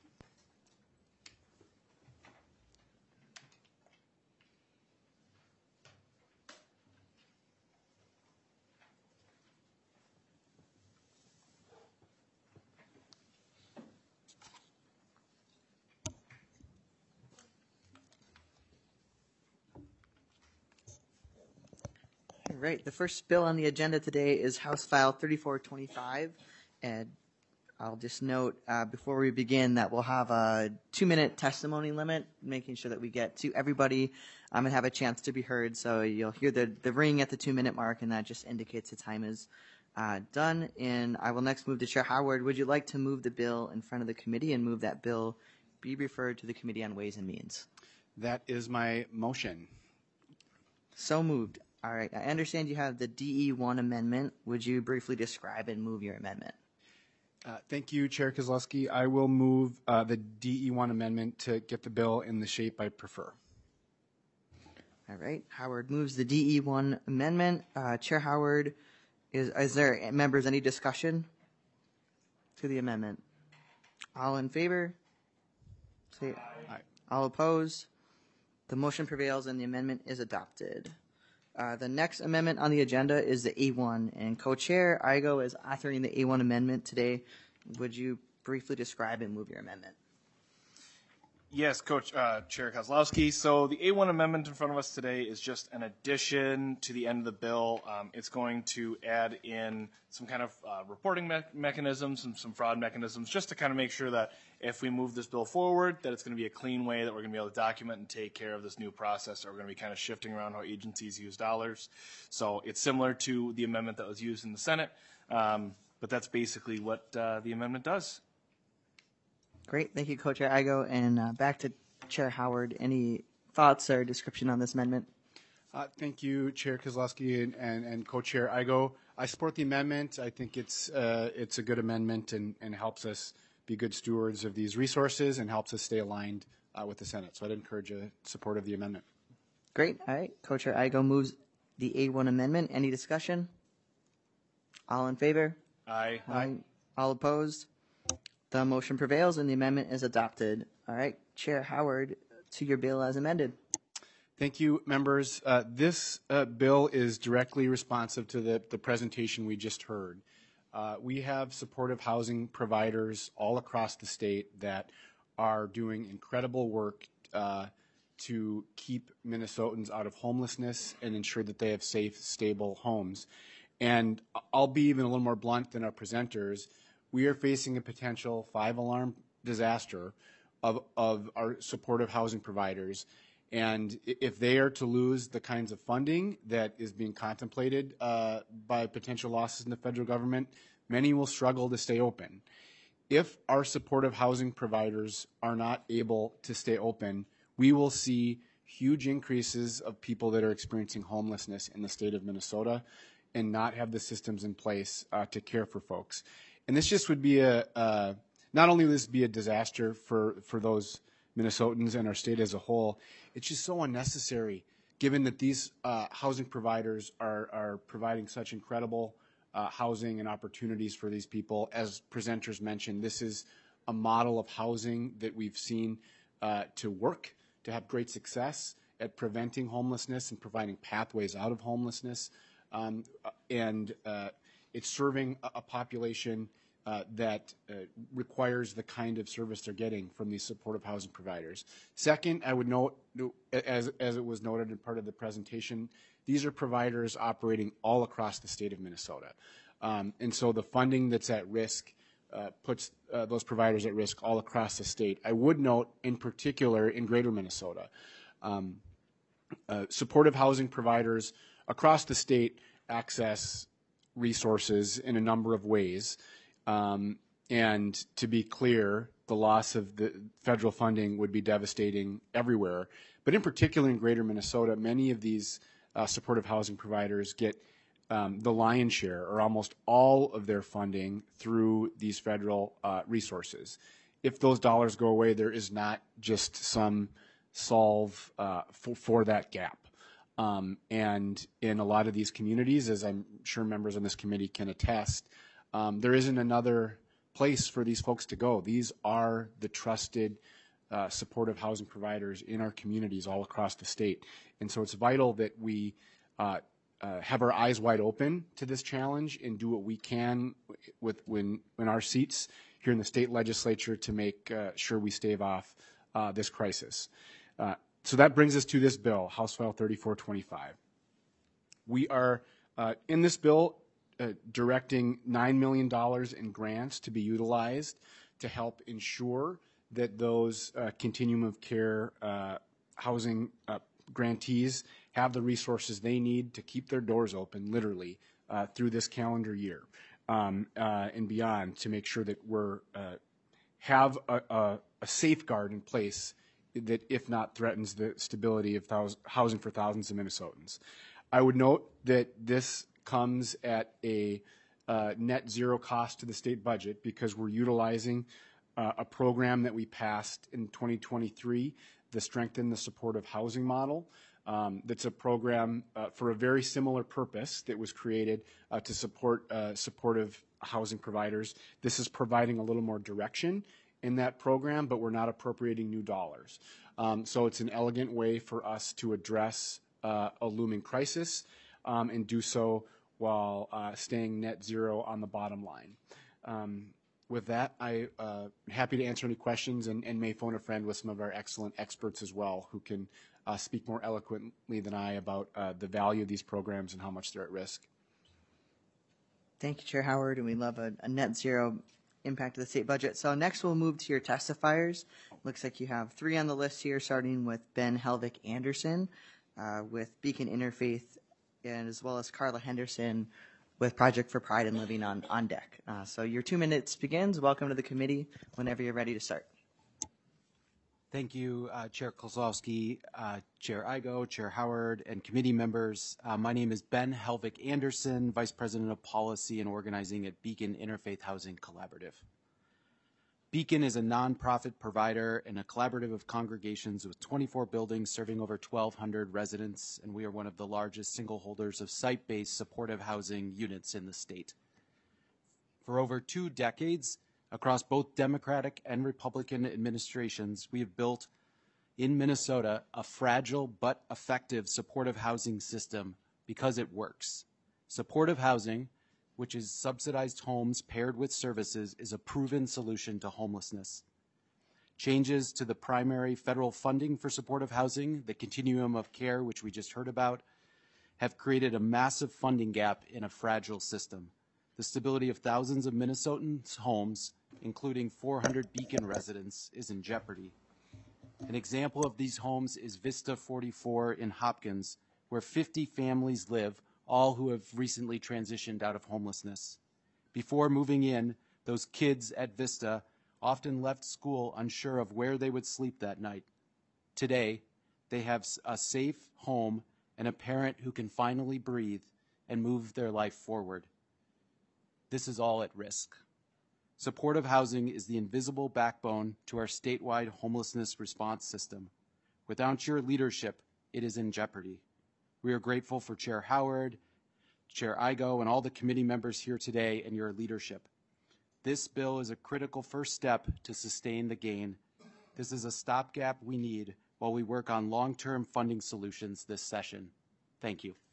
All right, the first bill on the agenda today is House File 3425, and I'll just note before we begin that we'll have a 2-minute testimony limit, making sure that we get to everybody and have a chance to be heard. So you'll hear the ring at the 2-minute mark, and that just indicates the time is done. And I will next move to Chair Howard. Would you like to move the bill in front of the committee and move that bill be referred to the Committee on Ways and Means?
That is my motion.
So moved. All right, I understand you have the DE1 amendment. Would you briefly describe and move your amendment?
Thank you, Chair Kozlowski. I will move the DE1 amendment to get the bill in the shape I prefer.
All right, Howard moves the DE1 amendment. Chair Howard, is there, members, any discussion to the amendment? All in favor? Say aye. All opposed? The motion prevails and the amendment is adopted. The next amendment on the agenda is the A1, and Co-Chair Igo is authoring the A1 amendment today. Would you briefly describe and move your amendment?
Yes, Chair Kozlowski. So the A1 amendment in front of us today is just an addition to the end of the bill. It's going to add in some kind of reporting mechanisms and some fraud mechanisms, just to kind of make sure that if we move this bill forward, that it's going to be a clean way that we're going to be able to document and take care of this new process. That we're going to be kind of shifting around how agencies use dollars. So it's similar to the amendment that was used in the Senate, but that's basically what the amendment does.
Great, thank you, Co-Chair Igo. And back to Chair Howard. Any thoughts or description on this amendment?
Thank you, Chair Kozlowski and Co-Chair Igo. I support the amendment. I think it's a good amendment and helps us be good stewards of these resources and helps us stay aligned with the Senate. So I'd encourage a support of the amendment.
Great. All right. Co-Chair Igo moves the A1 amendment. Any discussion? All in favor?
Aye.
Aye. All opposed? The motion prevails and the amendment is adopted. All right. Chair Howard, to your bill as amended.
Thank you, members. This bill is directly responsive to the presentation we just heard. We have supportive housing providers all across the state that are doing incredible work to keep Minnesotans out of homelessness and ensure that they have safe, stable homes. And I'll be even a little more blunt than our presenters. We are facing a potential 5-alarm disaster of our supportive housing providers. And if they are to lose the kinds of funding that is being contemplated by potential losses in the federal government, many will struggle to stay open. If our supportive housing providers are not able to stay open, we will see huge increases of people that are experiencing homelessness in the state of Minnesota and not have the systems in place to care for folks. And this just would be not only would this be a disaster for those Minnesotans and our state as a whole, it's just so unnecessary given that these housing providers are providing such incredible housing and opportunities for these people. As presenters mentioned, this is a model of housing that we've seen to work, to have great success at preventing homelessness and providing pathways out of homelessness. And it's serving a population that requires the kind of service they're getting from these supportive housing providers. Second, I would note, as it was noted in part of the presentation, these are providers operating all across the state of Minnesota. And so the funding that's at risk puts those providers at risk all across the state. I would note, in particular, in greater Minnesota, supportive housing providers across the state access resources in a number of ways. And to be clear, the loss of the federal funding would be devastating everywhere. But in particular in greater Minnesota, many of these supportive housing providers get the lion's share or almost all of their funding through these federal resources. If those dollars go away, there is not just some solve for that gap. And in a lot of these communities, as I'm sure members on this committee can attest, there isn't another place for these folks to go. These are the trusted supportive housing providers in our communities all across the state. And so it's vital that we have our eyes wide open to this challenge and do what we can in our seats here in the state legislature to make sure we stave off this crisis. So that brings us to this bill, House File 3425. We are, in this bill, directing $9 million in grants to be utilized to help ensure that those continuum of care housing grantees have the resources they need to keep their doors open, literally, through this calendar year and beyond, to make sure that we're have a safeguard in place that, if not, threatens the stability of housing for thousands of Minnesotans. I would note that this comes at a net zero cost to the state budget because we're utilizing a program that we passed in 2023, the Strengthen the Supportive Housing Model. That's a program for a very similar purpose that was created to support supportive housing providers. This is providing a little more direction in that program, but we're not appropriating new dollars. So it's an elegant way for us to address a looming crisis and do so while staying net zero on the bottom line. With that, I'm happy to answer any questions and may phone a friend with some of our excellent experts as well who can speak more eloquently than I about the value of these programs and how much they're at risk.
Thank you, Chair Howard, and we love a net zero impact of the state budget. So next we'll move to your testifiers. Looks like you have 3 on the list here, starting with Ben Helvig Anderson with Beacon Interfaith, and as well as Carla Henderson with Project for Pride and Living on deck. So your 2 minutes begins. Welcome to the committee whenever you're ready to start.
Thank you, Chair Kozlowski, Chair Igo, Chair Howard, and committee members. My name is Ben Helvig Anderson, Vice President of Policy and Organizing at Beacon Interfaith Housing Collaborative. Beacon is a nonprofit provider and a collaborative of congregations with 24 buildings serving over 1,200 residents, and we are one of the largest single holders of site-based supportive housing units in the state. For over 2 decades, across both Democratic and Republican administrations, we have built in Minnesota a fragile but effective supportive housing system because it works. Supportive housing, which is subsidized homes paired with services, is a proven solution to homelessness. Changes to the primary federal funding for supportive housing, the continuum of care, which we just heard about, have created a massive funding gap in a fragile system. The stability of thousands of Minnesotans' homes, including 400 Beacon residents, is in jeopardy. An example of these homes is Vista 44 in Hopkins, where 50 families live, all who have recently transitioned out of homelessness. Before moving in, those kids at Vista often left school unsure of where they would sleep that night. Today, they have a safe home and a parent who can finally breathe and move their life forward. This is all at risk. Supportive housing is the invisible backbone to our statewide homelessness response system. Without your leadership, it is in jeopardy. We are grateful for Chair Howard, Chair Igo, and all the committee members here today and your leadership. This bill is a critical first step to sustain the gain. This is a stopgap we need while we work on long-term funding solutions this session. Thank you.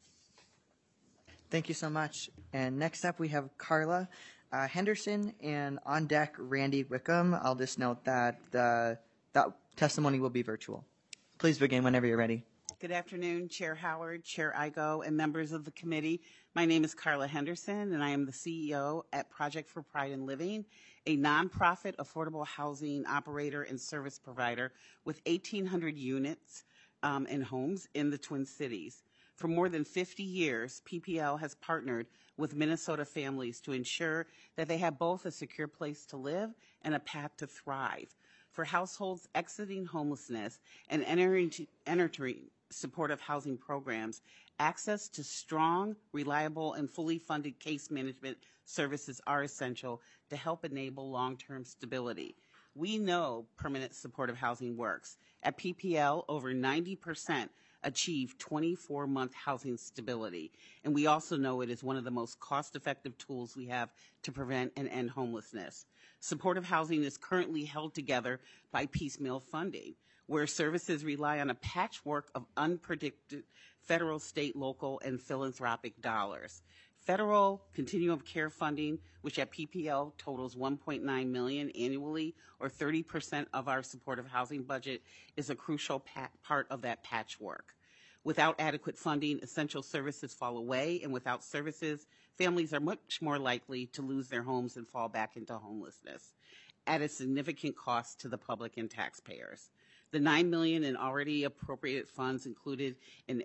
Thank you so much. And next up, we have Carla Henderson, and on deck, Randy Wickham. I'll just note that that testimony will be virtual. Please begin whenever you're ready.
Good afternoon, Chair Howard, Chair Igo, and members of the committee. My name is Carla Henderson, and I am the CEO at Project for Pride in Living, a nonprofit affordable housing operator and service provider with 1,800 units and homes in the Twin Cities. For more than 50 years, PPL has partnered with Minnesota families to ensure that they have both a secure place to live and a path to thrive. For households exiting homelessness and entering supportive housing programs, access to strong, reliable, and fully funded case management services are essential to help enable long-term stability. We know permanent supportive housing works. At PPL, over 90% achieve 24-month housing stability. And we also know it is one of the most cost-effective tools we have to prevent and end homelessness. Supportive housing is currently held together by piecemeal funding, where services rely on a patchwork of unpredicted federal, state, local, and philanthropic dollars. Federal continuum of care funding, which at PPL totals $1.9 million annually, or 30% of our supportive housing budget, is a crucial part of that patchwork. Without adequate funding, essential services fall away, and without services, families are much more likely to lose their homes and fall back into homelessness, at a significant cost to the public and taxpayers. The $9 million in already appropriated funds included in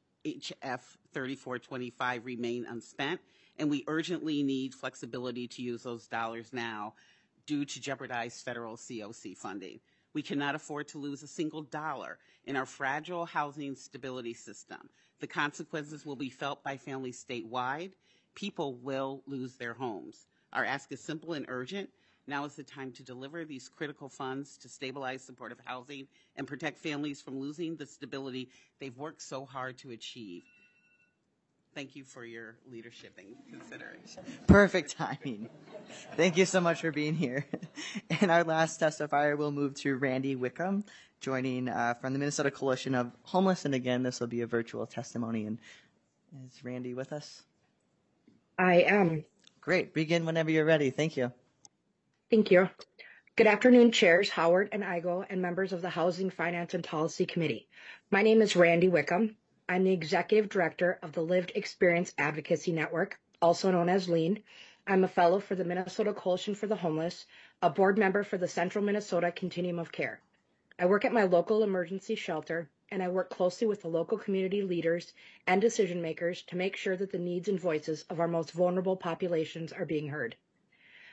HF 3425 remain unspent, and we urgently need flexibility to use those dollars now due to jeopardized federal COC funding. We cannot afford to lose a single dollar in our fragile housing stability system. The consequences will be felt by families statewide. People will lose their homes. Our ask is simple and urgent. Now is the time to deliver these critical funds to stabilize supportive housing and protect families from losing the stability they've worked so hard to achieve. Thank you for your leadership and consideration.
Perfect timing. Thank you so much for being here. And our last testifier will move to Randy Wickham, joining from the Minnesota Coalition of Homeless. And again, this will be a virtual testimony. And is Randy with us?
I am.
Great. Begin whenever you're ready. Thank you.
Thank you. Good afternoon, Chairs Howard and Igo and members of the Housing, Finance, and Policy Committee. My name is Randy Wickham. I'm the Executive Director of the Lived Experience Advocacy Network, also known as LEAN. I'm a fellow for the Minnesota Coalition for the Homeless, a board member for the Central Minnesota Continuum of Care. I work at my local emergency shelter, and I work closely with the local community leaders and decision makers to make sure that the needs and voices of our most vulnerable populations are being heard.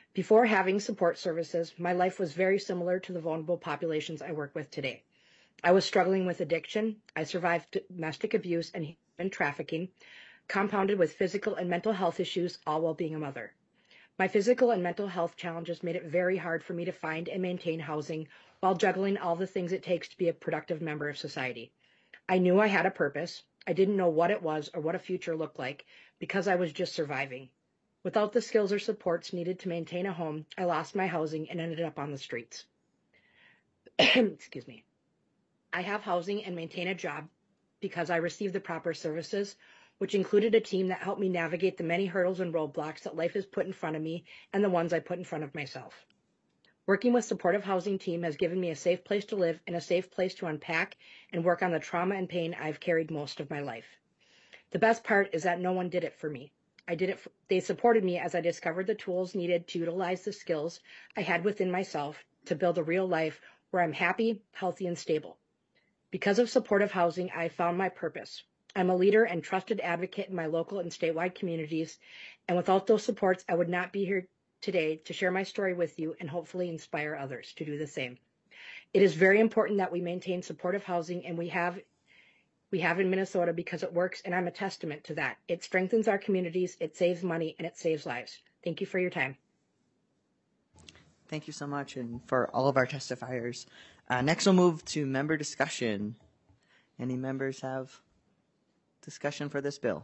Before having support services, my life was very similar to the vulnerable populations I work with today. I was struggling with addiction. I survived domestic abuse and human trafficking, compounded with physical and mental health issues, all while being a mother. My physical and mental health challenges made it very hard for me to find and maintain housing while juggling all the things it takes to be a productive member of society. I knew I had a purpose. I didn't know what it was or what a future looked like because I was just surviving. Without the skills or supports needed to maintain a home, I lost my housing and ended up on the streets. Excuse me. I have housing and maintain a job because I received the proper services, which included a team that helped me navigate the many hurdles and roadblocks that life has put in front of me and the ones I put in front of myself. Working with supportive housing team has given me a safe place to live and a safe place to unpack and work on the trauma and pain I've carried most of my life. The best part is that no one did it for me. They supported me as I discovered the tools needed to utilize the skills I had within myself to build a real life where I'm happy, healthy, and stable. Because of supportive housing, I found my purpose. I'm a leader and trusted advocate in my local and statewide communities, and without those supports, I would not be here today to share my story with you and hopefully inspire others to do the same. It is very important that we maintain supportive housing, and we have in Minnesota because it works, and I'm a testament to that. It strengthens our communities, it saves money, and it saves lives. Thank you for your time.
Thank you so much, and for all of our testifiers. Next, we'll move to member discussion. Any members have discussion for this bill?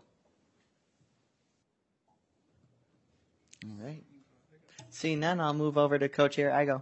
All right. Seeing none, I'll move over to Co-Chair Igo.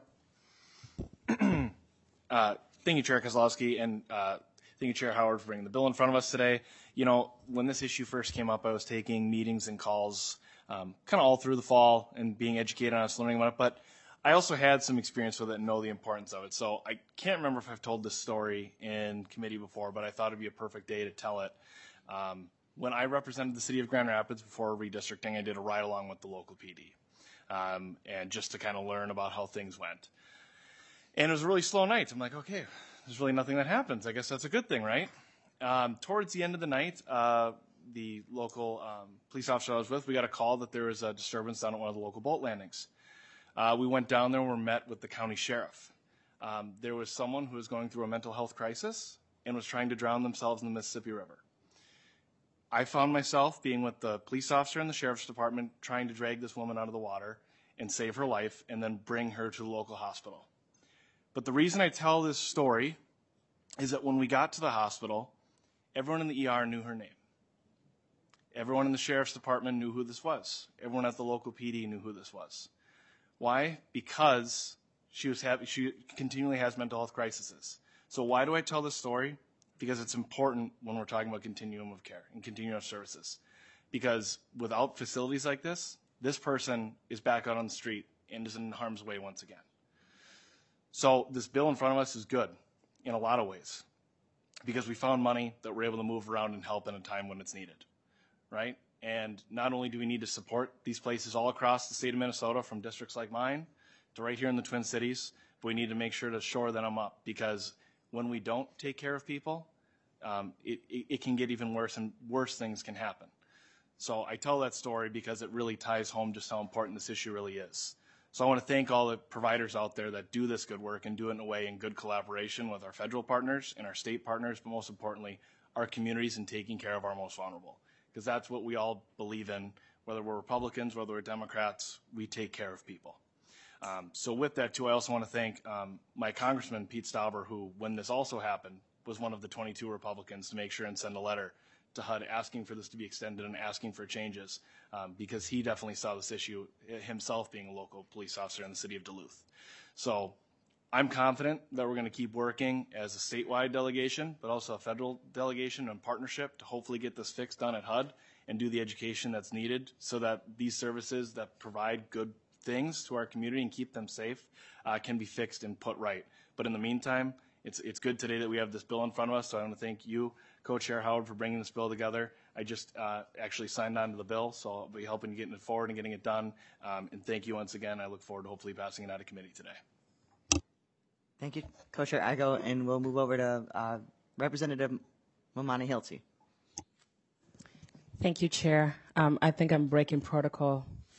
Thank you, Chair Kozlowski, and thank you, Chair Howard, for bringing the bill in front of us today. You know, when this issue first came up, I was taking meetings and calls kind of all through the fall and being educated on it, learning about it, but I also had some experience with it and know the importance of it. So I can't remember if I've told this story in committee before, but I thought it'd be a perfect day to tell it. When I represented the city of Grand Rapids before redistricting, I did a ride along with the local PD, and just to kind of learn about how things went. And it was a really slow night. I'm like, okay, there's really nothing that happens. I guess that's a good thing, right? Towards the end of the night, the local police officer I was with, we got a call that there was a disturbance down at one of the local boat landings. We went down there and were met with the county sheriff. There was someone who was going through a mental health crisis and was trying to drown themselves in the Mississippi River. I found myself being with the police officer and the sheriff's department trying to drag this woman out of the water and save her life and then bring her to the local hospital. But the reason I tell this story is that when we got to the hospital, everyone in the ER knew her name. Everyone in the sheriff's department knew who this was. Everyone at the local PD knew who this was. Why? Because she continually has mental health crises. So why do I tell this story? Because it's important when we're talking about continuum of care and continuum of services. Because without facilities like this, this person is back out on the street and is in harm's way once again. So this bill in front of us is good in a lot of ways because we found money that we're able to move around and help in a time when it's needed, right? And not only do we need to support these places all across the state of Minnesota, from districts like mine to right here in the Twin Cities, but we need to make sure to shore them up because when we don't take care of people, it can get even worse and worse things can happen. So I tell that story because it really ties home just how important this issue really is. So I want to thank all the providers out there that do this good work and do it in a way in good collaboration with our federal partners and our state partners, but most importantly, our communities in taking care of our most vulnerable. Because that's what we all believe in, whether we're Republicans, whether we're Democrats, we take care of people. So with that, too, I also want to thank my Congressman, Pete Stauber, who, when this also happened, was one of the 22 Republicans to make sure and send a letter to HUD asking for this to be extended and asking for changes, because he definitely saw this issue himself being a local police officer in the city of Duluth. So I'm confident that we're going to keep working as a statewide delegation, but also a federal delegation and partnership to hopefully get this fixed done at HUD and do the education that's needed so that these services that provide good things to our community and keep them safe can be fixed and put right. But in the meantime, it's good today that we have this bill in front of us, so I want to thank you, Co-Chair Howard, for bringing this bill together. I just actually signed on to the bill, so I'll be helping getting it forward and getting it done. And thank you once again. I look forward to hopefully passing it out of committee today.
Thank you, Co-Chair Igo, and we'll move over to Representative Momani Hilty.
Thank you, Chair. I think I'm breaking protocol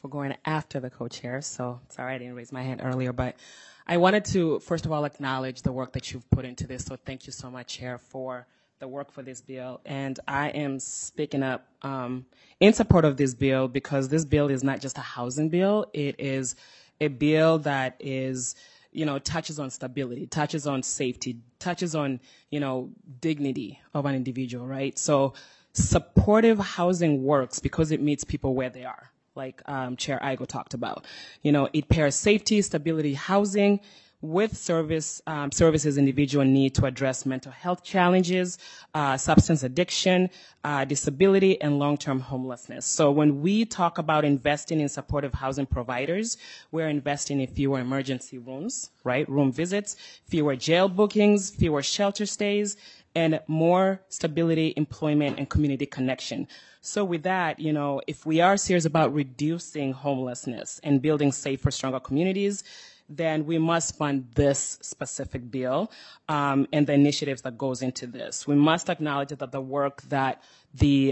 for going after the co-chair, so sorry I didn't raise my hand earlier, but I wanted to, first of all, acknowledge the work that you've put into this, so thank you so much, Chair, for the work for this bill. And I am speaking up in support of this bill because this bill is not just a housing bill, it is a bill that is, touches on stability, touches on safety, touches on, dignity of an individual, right? So supportive housing works because it meets people where they are, like Chair Igo talked about. It pairs safety, stability, housing with services individuals need to address mental health challenges, substance addiction, disability, and long-term homelessness. So when we talk about investing in supportive housing providers, we're investing in fewer emergency rooms, right? Room visits, fewer jail bookings, fewer shelter stays, and more stability, employment, and community connection. So with that, if we are serious about reducing homelessness and building safer, stronger communities, then we must fund this specific bill and the initiatives that goes into this. We must acknowledge that the work that the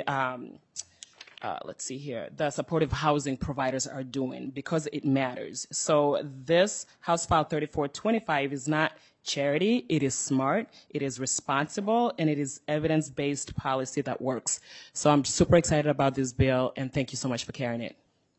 the supportive housing providers are doing because it matters. So this House File 3425 is not charity, it is smart, it is responsible, and it is evidence-based policy that works. So I'm super excited about this bill, and thank you so much for carrying it.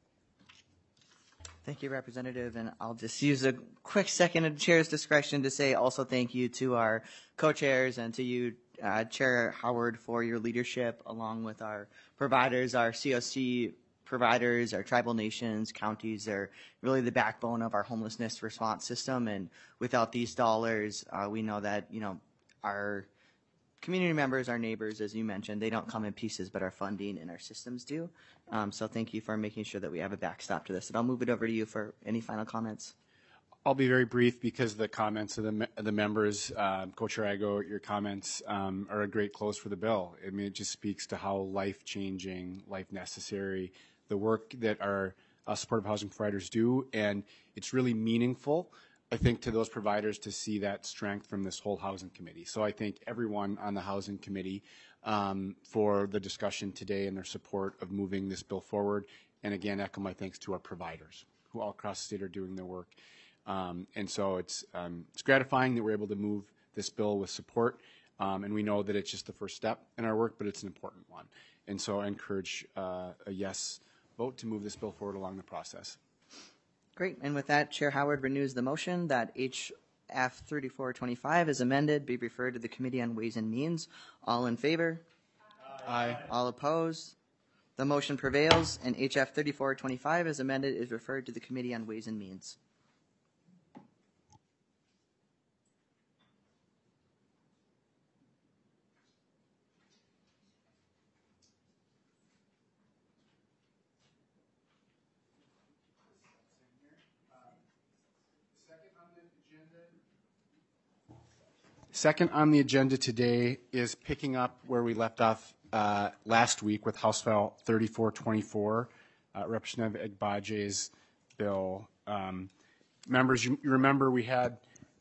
Thank you, Representative, and I'll just use a quick second of Chair's discretion to say also thank you to our co-chairs and to you, Chair Howard, for your leadership, along with our providers, our COC providers, our tribal nations, counties. They're really the backbone of our homelessness response system, and without these dollars, we know that, our community members, our neighbors, as you mentioned, they don't come in pieces, but our funding and our systems do. So thank you for making sure that we have a backstop to this. And I'll move it over to you for any final comments.
I'll be very brief because the comments of the members, Co-Chair Igo, your comments are a great close for the bill. I mean, it just speaks to how life-changing, life-necessary the work that our supportive housing providers do, and it's really meaningful, I think, to those providers to see that strength from this whole housing committee. So I thank everyone on the housing committee for the discussion today and their support of moving this bill forward. And again, echo my thanks to our providers who all across the state are doing their work. And so it's gratifying that we're able to move this bill with support. And we know that it's just the first step in our work, but it's an important one. And so I encourage a yes vote to move this bill forward along the process.
Great. And with that, Chair Howard renews the motion that HF 3425 is amended be referred to the Committee on Ways and Means. All in favor?
Aye.
All opposed? The motion prevails, and HF 3425 as amended is referred to the Committee on Ways and Means.
Second on the agenda today is picking up where we left off last week with House File 3424, Representative Agbaje's bill. Members, you remember we had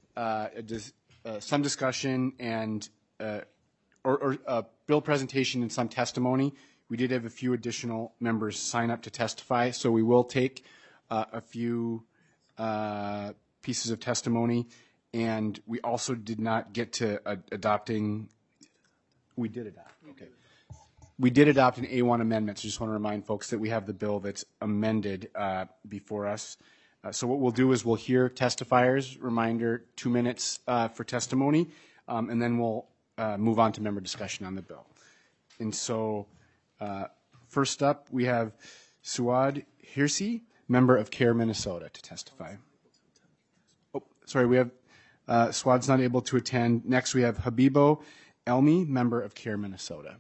some discussion and or a bill presentation and some testimony. We did have a few additional members sign up to testify, so we will take a few pieces of testimony. And we also did not get to adopting. We did adopt. Okay. We did adopt an A1 amendment. So just want to remind folks that we have the bill that's amended before us. So what we'll do is we'll hear testifiers. Reminder: 2 minutes for testimony, and then we'll move on to member discussion on the bill. And so, first up, we have Suad Hirsi, member of CARE Minnesota, to testify. Oh, sorry, we have. Swad's not able to attend. Next, we have Habibo Elmi, member of CARE Minnesota.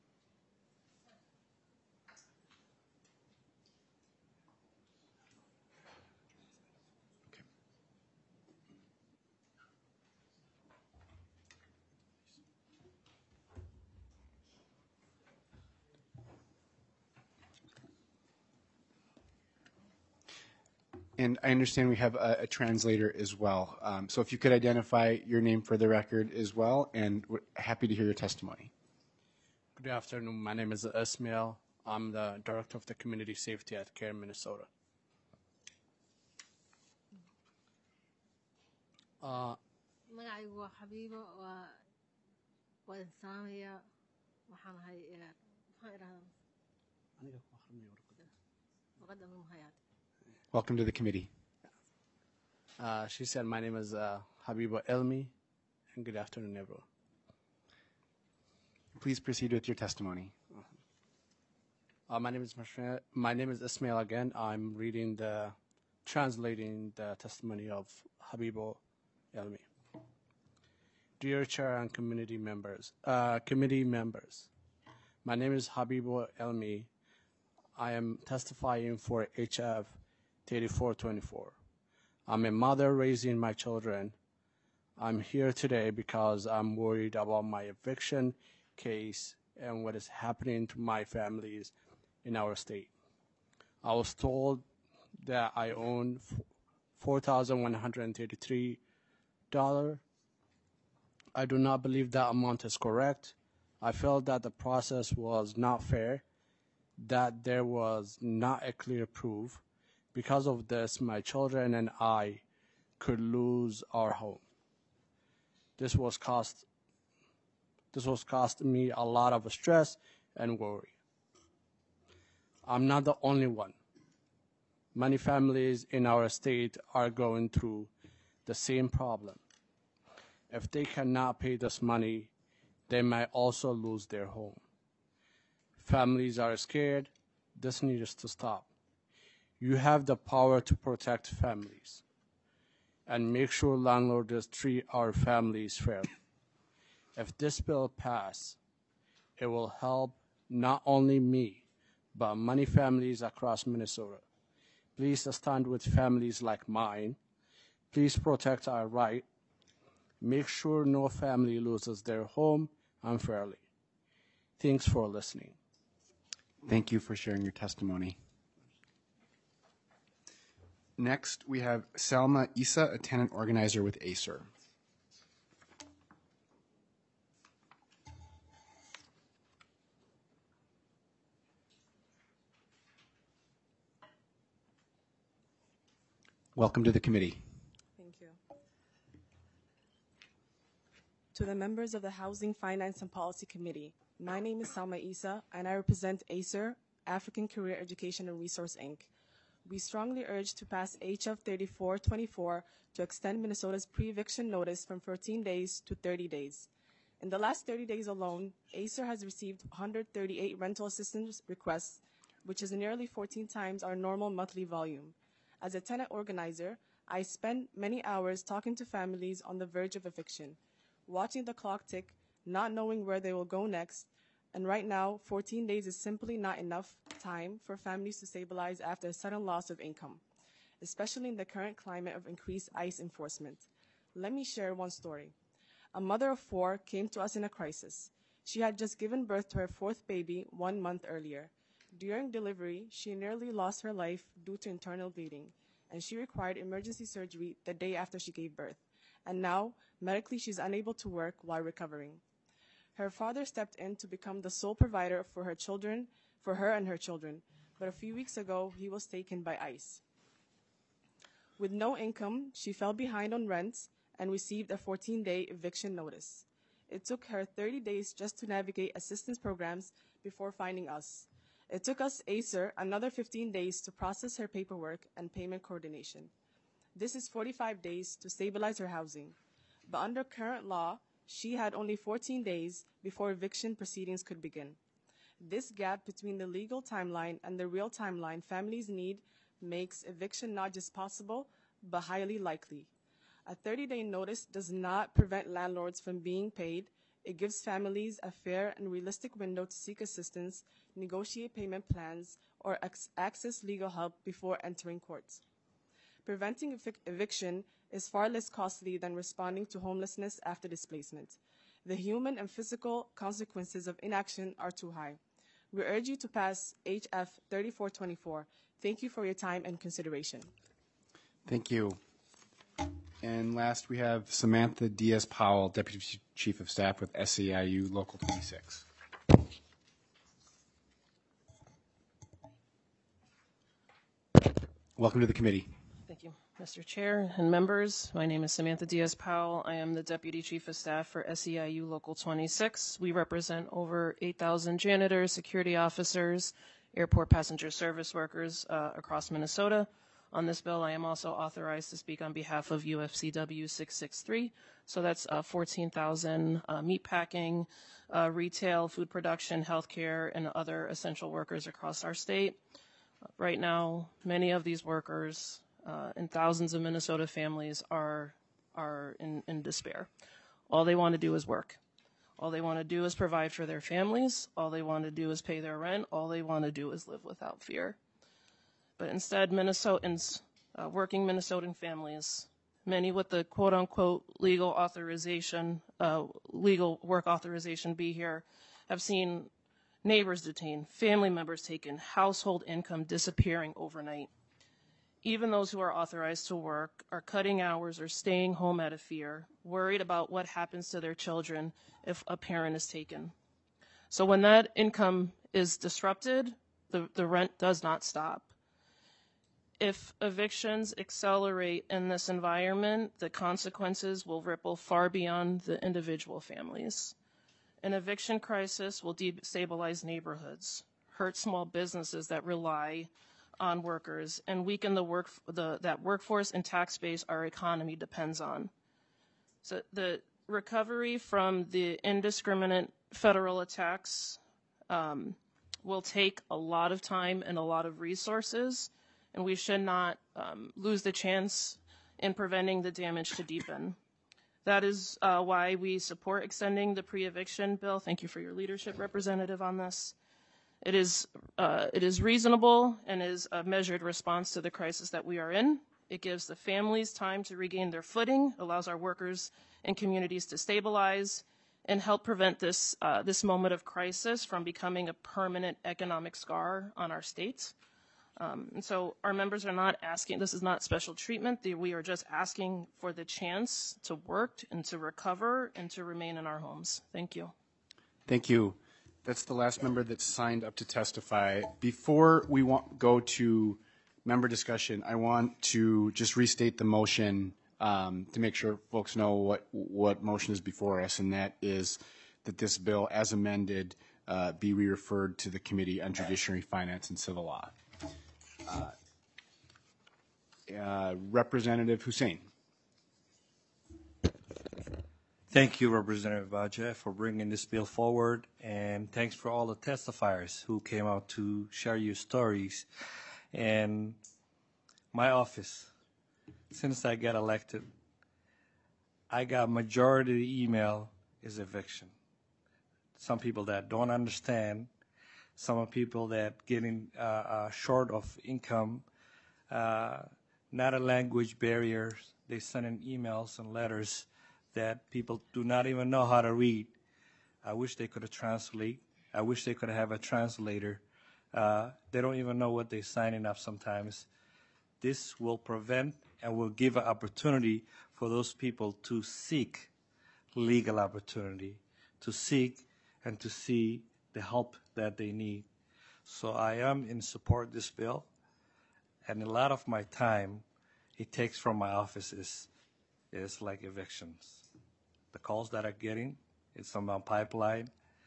Okay. And I understand we have a translator as well. So if you could identify your name for the record as well, and we're happy to hear your testimony.
Good afternoon. My name is Ismail. I'm the Director of the Community Safety at CARE Minnesota. magacaygu waa xabiibo waa insaamaya waxaan ahay maxaan idhahdaa warqadda mahayaad.
Welcome to the committee.
She said, my name is Habiba Elmi, and good afternoon, everyone.
Please proceed with your testimony.
My name is Ismail again. I'm translating the testimony of Habiba Elmi. Dear Chair and committee members, my name is Habiba Elmi. I am testifying for HF 3424. I'm a mother raising my children. I'm here today because I'm worried about my eviction case and what is happening to my families in our state. I was told that I own $4,133. I do not believe that amount is correct. I felt that the process was not fair, that there was not a clear proof. Because of this, my children and I could lose our home. This was cost me a lot of stress and worry. I'm not the only one. Many families in our state are going through the same problem. If they cannot pay this money, they might also lose their home. Families are scared. This needs to stop. You have the power to protect families and make sure landlords treat our families fairly. If this bill passes, it will help not only me, but many families across Minnesota. Please stand with families like mine. Please protect our right. Make sure no family loses their home unfairly. Thanks for listening.
Thank you for sharing your testimony. Next, we have Salma Isa, a tenant organizer with Acer. Welcome to the committee.
Thank you. To the members of the Housing, Finance, and Policy Committee, my name is Salma Isa, and I represent Acer, African Career Education and Resource, Inc. We strongly urge to pass HF 3424 to extend Minnesota's pre-eviction notice from 14 days to 30 days. In the last 30 days alone, Acer has received 138 rental assistance requests, which is nearly 14 times our normal monthly volume. As a tenant organizer, I spend many hours talking to families on the verge of eviction, watching the clock tick, not knowing where they will go next, and right now, 14 days is simply not enough time for families to stabilize after a sudden loss of income, especially in the current climate of increased ICE enforcement. Let me share one story. A mother of 4 came to us in a crisis. She had just given birth to her 4th baby 1 month earlier. During delivery, she nearly lost her life due to internal bleeding, and she required emergency surgery the day after she gave birth. And now, medically, she's unable to work while recovering. Her father stepped in to become the sole provider for her and her children, but a few weeks ago, he was taken by ICE. With no income, she fell behind on rent and received a 14-day eviction notice. It took her 30 days just to navigate assistance programs before finding us. It took us, Acer, another 15 days to process her paperwork and payment coordination. This is 45 days to stabilize her housing. But under current law, she had only 14 days before eviction proceedings could begin. This gap between the legal timeline and the real timeline families need makes eviction not just possible, but highly likely. A 30-day notice does not prevent landlords from being paid. It gives families a fair and realistic window to seek assistance, negotiate payment plans, or access legal help before entering court. Preventing eviction is far less costly than responding to homelessness after displacement. The human and physical consequences of inaction are too high. We urge you to pass HF 3424. Thank you for your time and consideration.
Thank you. And last, we have Samantha Diaz-Powell, Deputy Chief of Staff with SEIU Local 26. Welcome to the committee.
Thank Thank you, Mr. Chair and members. My name is Samantha Diaz-Powell. I am the Deputy Chief of Staff for SEIU Local 26. We represent over 8,000 janitors, security officers, airport passenger service workers across Minnesota. On this bill, I am also authorized to speak on behalf of UFCW 663. So that's 14,000 meatpacking, retail, food production, healthcare, and other essential workers across our state. Right now, many of these workers and thousands of Minnesota families are in despair. All they want to do is work. All they want to do is provide for their families. All they want to do is pay their rent. All they want to do is live without fear. But instead, Minnesotans, working Minnesotan families, many with the quote-unquote legal authorization, legal work authorization be here, have seen neighbors detained, family members taken, household income disappearing overnight. Even those who are authorized to work are cutting hours or staying home out of fear, worried about what happens to their children if a parent is taken. So when that income is disrupted, the rent does not stop. If evictions accelerate in this environment, the consequences will ripple far beyond the individual families. An eviction crisis will destabilize neighborhoods, hurt small businesses that rely on workers, and weaken that workforce and tax base our economy depends on. So the recovery from the indiscriminate federal attacks will take a lot of time and a lot of resources, and we should not lose the chance in preventing the damage to deepen. That is why we support extending the pre-eviction bill. Thank you for your leadership, Representative, on this. It is reasonable and is a measured response to the crisis that we are in. It gives the families time to regain their footing, allows our workers and communities to stabilize, and help prevent this moment of crisis from becoming a permanent economic scar on our state. And so our members are not asking, this is not special treatment. We are just asking for the chance to work and to recover and to remain in our homes. Thank you.
Thank you. That's the last member that's signed up to testify. Before we go to member discussion, I want to just restate the motion to make sure folks know what motion is before us, and that is that this bill, as amended, be re-referred to the Committee on Judiciary, Finance, and Civil Law. Representative Hussain.
Thank you, Representative Baja, for bringing this bill forward, and thanks for all the testifiers who came out to share your stories. And my office, since I got elected, I got majority of the email is eviction. Some people that don't understand, some people that getting short of income, not a language barrier. They send in emails and letters that people do not even know how to read. I wish they could have translate. I wish they could have a translator. They don't even know what they're signing up sometimes. This will prevent and will give an opportunity for those people to seek legal opportunity, to seek and to see the help that they need. So I am in support of this bill, and a lot of my time it takes from my office is like evictions. The calls that I'm getting, it's on my pipeline.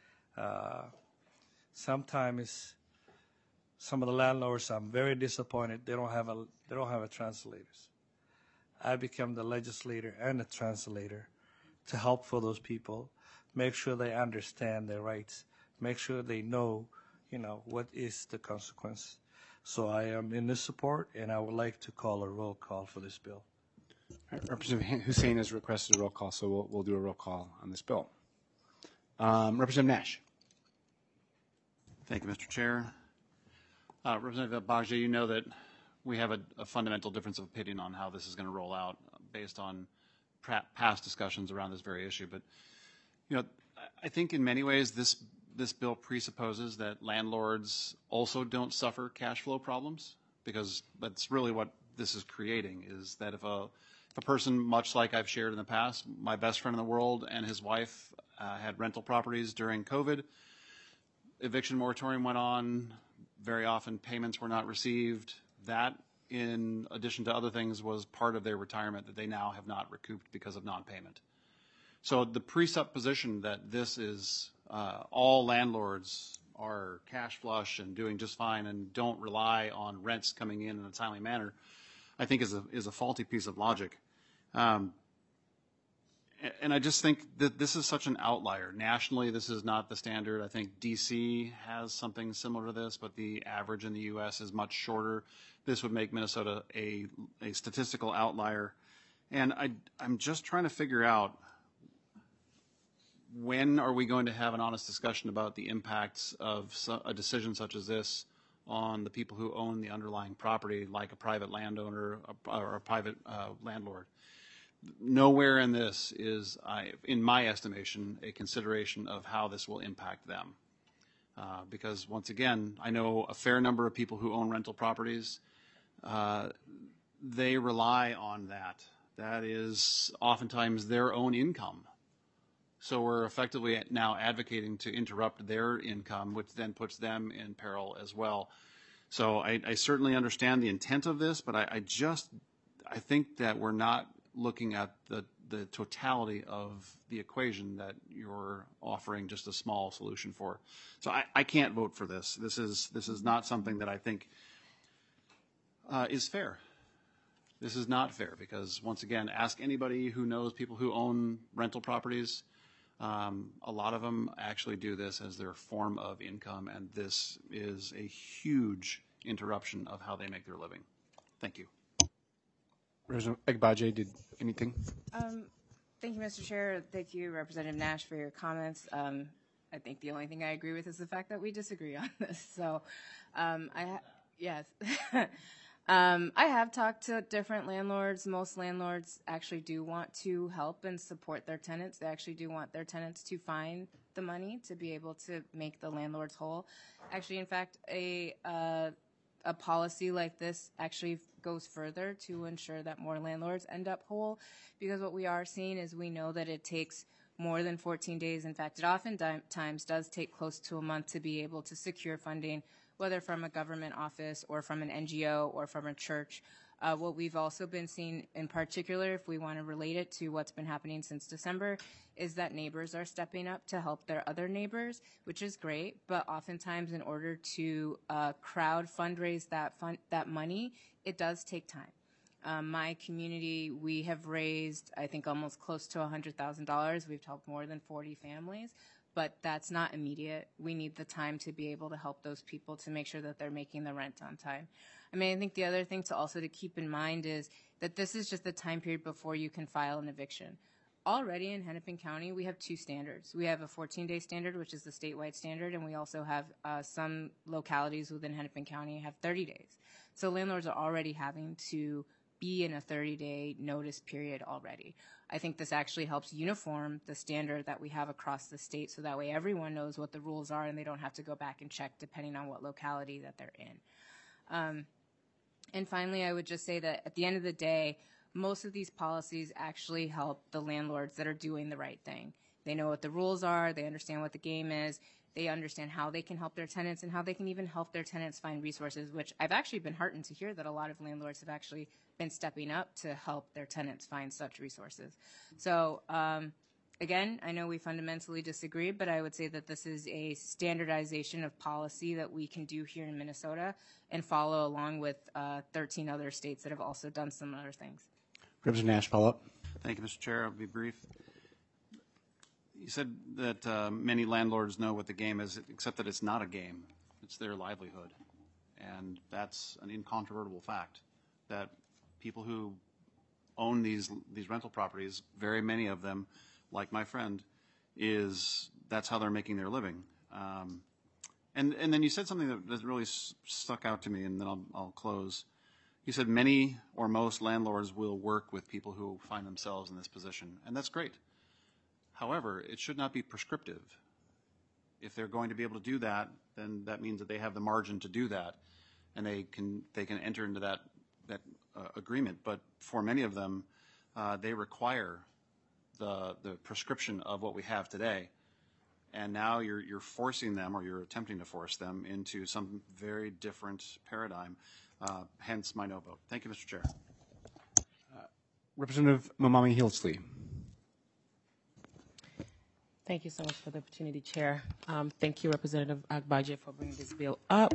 Sometimes some of the landlords, I'm very disappointed. They don't have a translators. I become the legislator and the translator to help for those people, make sure they understand their rights, make sure they know, what is the consequence. So I am in this support, and I would like to call a roll call for this bill.
Representative Hussain has requested a roll call, so we'll do a roll call on this bill. Representative Nash.
Thank you, Mr. Chair. Representative Baja, you know that we have a fundamental difference of opinion on how this is going to roll out based on past discussions around this very issue. But, I think in many ways this bill presupposes that landlords also don't suffer cash flow problems, because that's really what this is creating, is that if a person, much like I've shared in the past, my best friend in the world and his wife had rental properties during COVID, eviction moratorium went on, very often payments were not received. That in addition to other things, was part of their retirement that they now have not recouped because of non-payment. So the presupposition that this is all landlords are cash flush and doing just fine and don't rely on rents coming in a timely manner, I think is a faulty piece of logic. And I just think that this is such an outlier. Nationally, this is not the standard. I think D.C. has something similar to this, but the average in the U.S. is much shorter. This would make Minnesota a statistical outlier. And I'm just trying to figure out, when are we going to have an honest discussion about the impacts of a decision such as this on the people who own the underlying property, like a private landowner or a private landlord? Nowhere in this is, in my estimation, a consideration of how this will impact them. Because once again, I know a fair number of people who own rental properties. They rely on that. That is oftentimes their own income. So we're effectively now advocating to interrupt their income, which then puts them in peril as well. So I certainly understand the intent of this, but I think that we're not looking at the totality of the equation that you're offering just a small solution for. So I can't vote for this. This is not something that I think is fair. This is not fair because, once again, ask anybody who knows people who own rental properties. A lot of them actually do this as their form of income, and this is a huge interruption of how they make their living. Thank you.
Representative Agbaje, did anything?
Thank you, Mr. Chair. Thank you, Representative Nash, for your comments. I think the only thing I agree with is the fact that we disagree on this. So, yes. I have talked to different landlords. Most landlords actually do want to help and support their tenants. They actually do want their tenants to find the money to be able to make the landlords whole. Actually, in fact, a policy like this actually goes further to ensure that more landlords end up whole, because what we are seeing is we know that it takes more than 14 days. In fact, it oftentimes does take close to a month to be able to secure funding, whether from a government office or from an NGO or from a church. What we've also been seeing in particular, if we want to relate it to what's been happening since December, is that neighbors are stepping up to help their other neighbors, which is great, but oftentimes in order to crowd fundraise that money, it does take time. My community, we have raised, I think, almost close to $100,000. We've helped more than 40 families. But that's not immediate. We need the time to be able to help those people to make sure that they're making the rent on time. I mean, I think the other thing to keep in mind is that this is just the time period before you can file an eviction. Already in Hennepin County, we have two standards. We have a 14-day standard, which is the statewide standard, and we also have some localities within Hennepin County have 30 days. So landlords are already having to be in a 30-day notice period already. I think this actually helps uniform the standard that we have across the state, so that way everyone knows what the rules are and they don't have to go back and check depending on what locality that they're in. And finally, I would just say that at the end of the day, most of these policies actually help the landlords that are doing the right thing. They know what the rules are, they understand what the game is, they understand how they can help their tenants and how they can even help their tenants find resources, which I've actually been heartened to hear that a lot of landlords have actually been stepping up to help their tenants find such resources. So again, I know we fundamentally disagree, but I would say that this is a standardization of policy that we can do here in Minnesota and follow along with 13 other states that have also done similar things.
Representative Nash, follow-up.
Thank you, Mr. Chair. I'll be brief. You said that many landlords know what the game is, except that it's not a game. It's their livelihood. And that's an incontrovertible fact, that people who own these rental properties, very many of them, like my friend, that's how they're making their living. And then you said something that really stuck out to me, and then I'll close. You said many or most landlords will work with people who find themselves in this position, and that's great. However, it should not be prescriptive. If they're going to be able to do that, then that means that they have the margin to do that, and they can enter into that agreement. But for many of them, they require the prescription of what we have today, and now you're forcing them, or you're attempting to force them into some very different paradigm. Hence my no vote. Thank you, Mr. Chair.
Representative Mamami Hillsley.
Thank you so much for the opportunity, Chair. Thank you, Representative Agbaje, for bringing this bill up.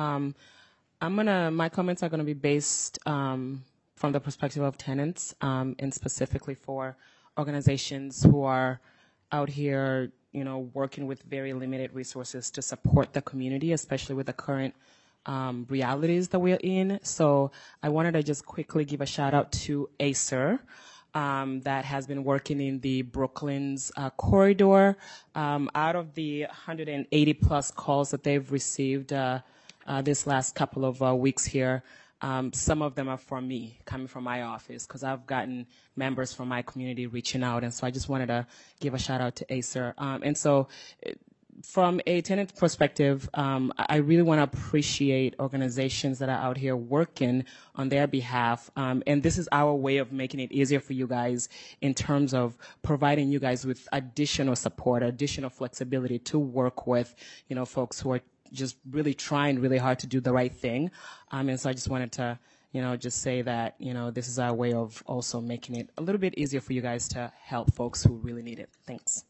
My comments are gonna be based from the perspective of tenants, and specifically for organizations who are out here, working with very limited resources to support the community, especially with the current realities that we're in. So I wanted to just quickly give a shout out to Acer, that has been working in the Brooklands corridor. Out of the 180 plus calls that they've received this last couple of weeks here, some of them are from me, coming from my office, because I've gotten members from my community reaching out. And so I just wanted to give a shout out to Acer. And so from a tenant perspective, I really want to appreciate organizations that are out here working on their behalf. And this is our way of making it easier for you guys in terms of providing you guys with additional support, additional flexibility to work with, folks who are just really trying really hard to do the right thing. And so I just wanted to, just say that, this is our way of also making it a little bit easier for you guys to help folks who really need it. Thanks.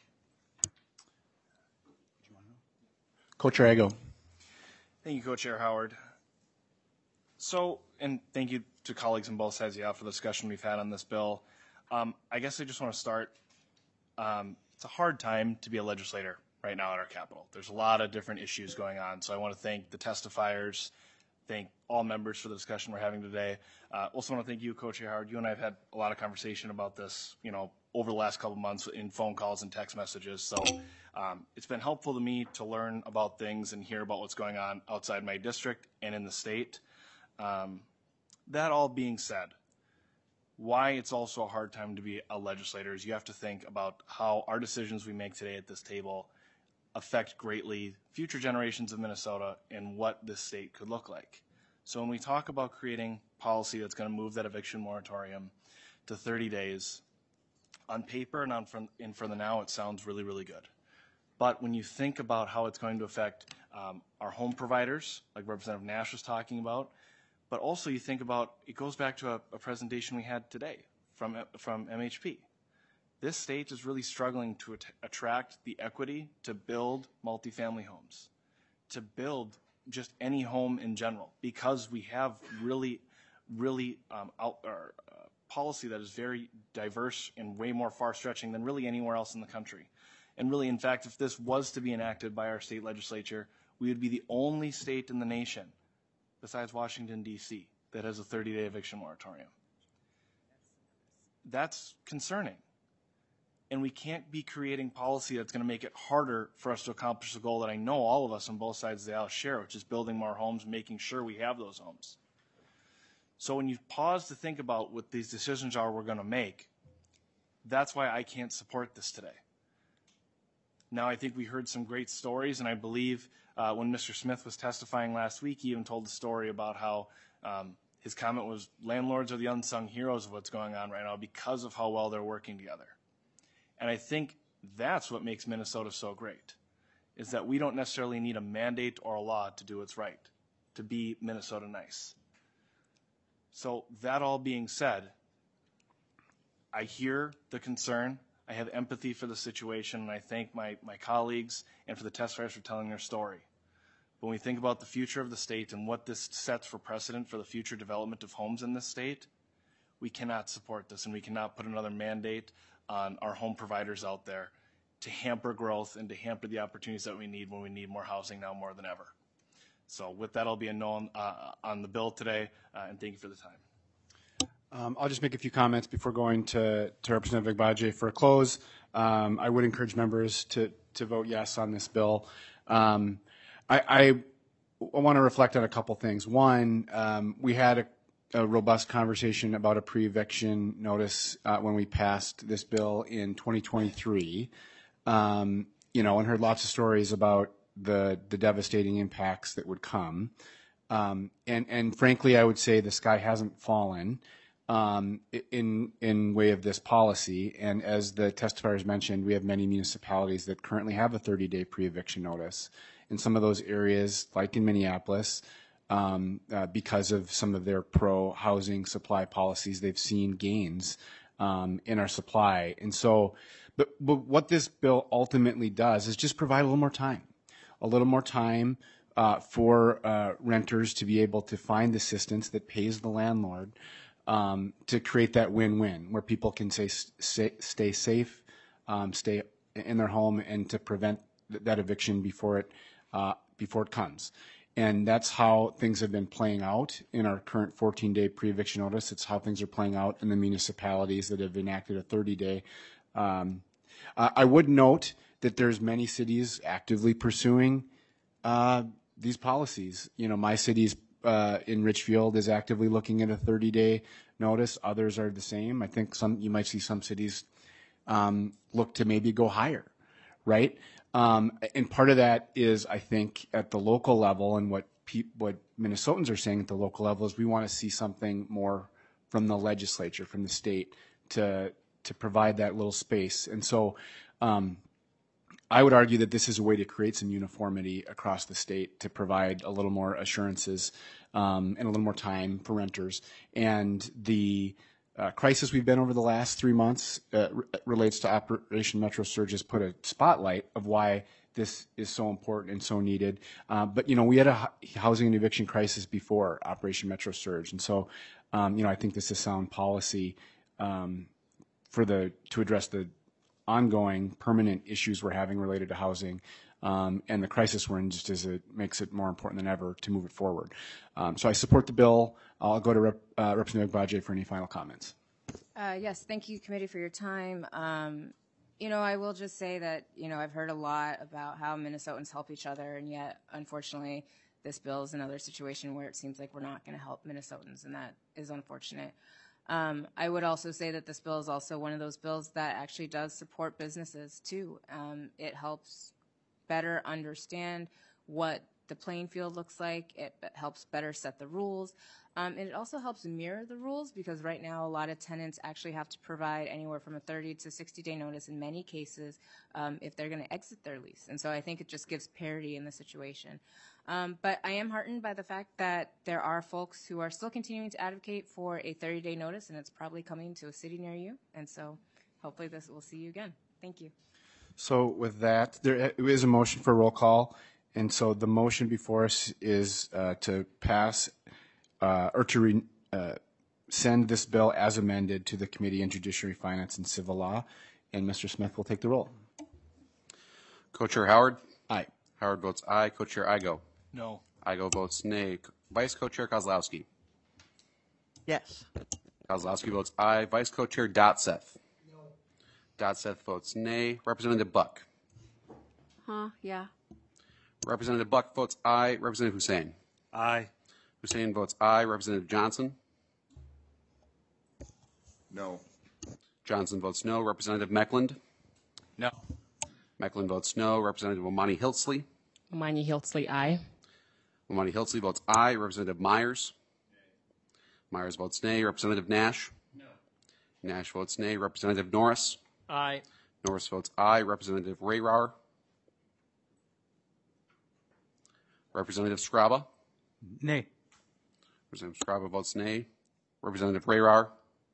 Co-Chair Ago.
Thank you, Co-Chair Howard. So, and thank you to colleagues on both sides of the aisle for the discussion we've had on this bill. I guess I just want to start. It's a hard time to be a legislator right now at our Capitol. There's a lot of different issues going on. So I want to thank the testifiers, thank all members for the discussion we're having today. Also want to thank you, Co-Chair Howard. You and I have had a lot of conversation about this, over the last couple of months in phone calls and text messages. So it's been helpful to me to learn about things and hear about what's going on outside my district and in the state. That all being said, why it's also a hard time to be a legislator is you have to think about how our decisions we make today at this table affect greatly future generations of Minnesota and what this state could look like. So when we talk about creating policy that's going to move that eviction moratorium to 30 days, on paper and for the now, it sounds really, really good. But when you think about how it's going to affect our home providers, like Representative Nash was talking about, but also you think about, it goes back to a presentation we had today from MHP. This state is really struggling to attract the equity to build multifamily homes, to build just any home in general, because we have really policy that is very diverse and way more far-stretching than really anywhere else in the country. And really, in fact, if this was to be enacted by our state legislature, we would be the only state in the nation, besides Washington, D.C., that has a 30-day eviction moratorium. That's concerning. And we can't be creating policy that's going to make it harder for us to accomplish the goal that I know all of us on both sides of the aisle share, which is building more homes, making sure we have those homes. So when you pause to think about what these decisions are we're going to make, that's why I can't support this today. Now, I think we heard some great stories, and I believe when Mr. Smith was testifying last week, he even told the story about how his comment was landlords are the unsung heroes of what's going on right now because of how well they're working together. And I think that's what makes Minnesota so great, is that we don't necessarily need a mandate or a law to do what's right, to be Minnesota nice. So that all being said, I hear the concern. I have empathy for the situation, and I thank my colleagues and for the testifiers for telling their story. When we think about the future of the state and what this sets for precedent for the future development of homes in this state, we cannot support this, and we cannot put another mandate on our home providers out there to hamper growth and to hamper the opportunities that we need when we need more housing now more than ever. So with that, I'll be a no on the bill today, and thank you for the time.
I'll just make a few comments before going to Representative Agbaje for a close. I would encourage members to vote yes on this bill. I want to reflect on a couple things. One, we had a robust conversation about a pre-eviction notice when we passed this bill in 2023, and heard lots of stories about the devastating impacts that would come. And frankly, I would say the sky hasn't fallen in way of this policy. And as the testifiers mentioned, we have many municipalities that currently have a 30-day pre-eviction notice. In some of those areas, like in Minneapolis, because of some of their pro-housing supply policies. They've seen gains in our supply. And so, but what this bill ultimately does is just provide a little more time for renters to be able to find assistance that pays the landlord to create that win-win where people can stay safe, stay in their home, and to prevent that eviction before it comes. And that's how things have been playing out in our current 14-day pre-eviction notice. It's how things are playing out in the municipalities that have enacted a 30-day. I would note that there's many cities actively pursuing these policies. You know, my city's in Richfield is actively looking at a 30-day notice. Others are the same. I think you might see some cities look to maybe go higher, right? And part of that is, I think, at the local level, and what Minnesotans are saying at the local level is we want to see something more from the legislature, from the state, to provide that little space. And so I would argue that this is a way to create some uniformity across the state to provide a little more assurances and a little more time for renters. And the crisis we've been over the last 3 months relates to Operation Metro Surge has put a spotlight of why this is so important and so needed. But, you know, we had a housing and eviction crisis before Operation Metro Surge. And so, you know, I think this is sound policy to address the ongoing permanent issues we're having related to housing and the crisis we're in, just as it makes it more important than ever to move it forward. So I support the bill. I'll go to Representative Bajaj for any final comments.
Yes, thank you, committee, for your time. You know, I will just say that, you know, I've heard a lot about how Minnesotans help each other, and yet, unfortunately, this bill is another situation where it seems like we're not going to help Minnesotans, and that is unfortunate. I would also say that this bill is also one of those bills that actually does support businesses, too. It helps better understand what the playing field looks like. It helps better set the rules. And it also helps mirror the rules, because right now a lot of tenants actually have to provide anywhere from a 30 to 60-day notice in many cases if they're going to exit their lease. And so I think it just gives parity in the situation. But I am heartened by the fact that there are folks who are still continuing to advocate for a 30-day notice, and it's probably coming to a city near you. And so hopefully this will see you again. Thank you.
So with that, there is a motion for a roll call. And so the motion before us is to pass or to send this bill as amended to the Committee on Judiciary, Finance, and Civil Law. And Mr. Smith will take the roll.
Co-Chair Howard?
Aye.
Howard votes aye. Co-Chair Igo?
No.
Igo votes nay. Vice Co-Chair Kozlowski?
Yes.
Kozlowski votes aye. Vice Co-Chair Dotseth?
No.
Dotseth votes nay. Representative Buck?
Yeah.
Representative Buck votes aye. Representative Hussein?
Aye.
Hussein votes aye. Representative Johnson?
No.
Johnson votes no. Representative Meckland?
No.
Meckland votes no. Representative Omani Hiltsley?
Omani Hiltsley, aye.
Omani Hiltsley votes aye. Representative Myers? Myers votes nay. Representative Nash?
No.
Nash votes nay. Representative Norris?
Aye.
Norris votes aye. Representative Rayrauer? Representative Scraba?
Nay.
Representative Scraba votes nay. Representative Rayrauer?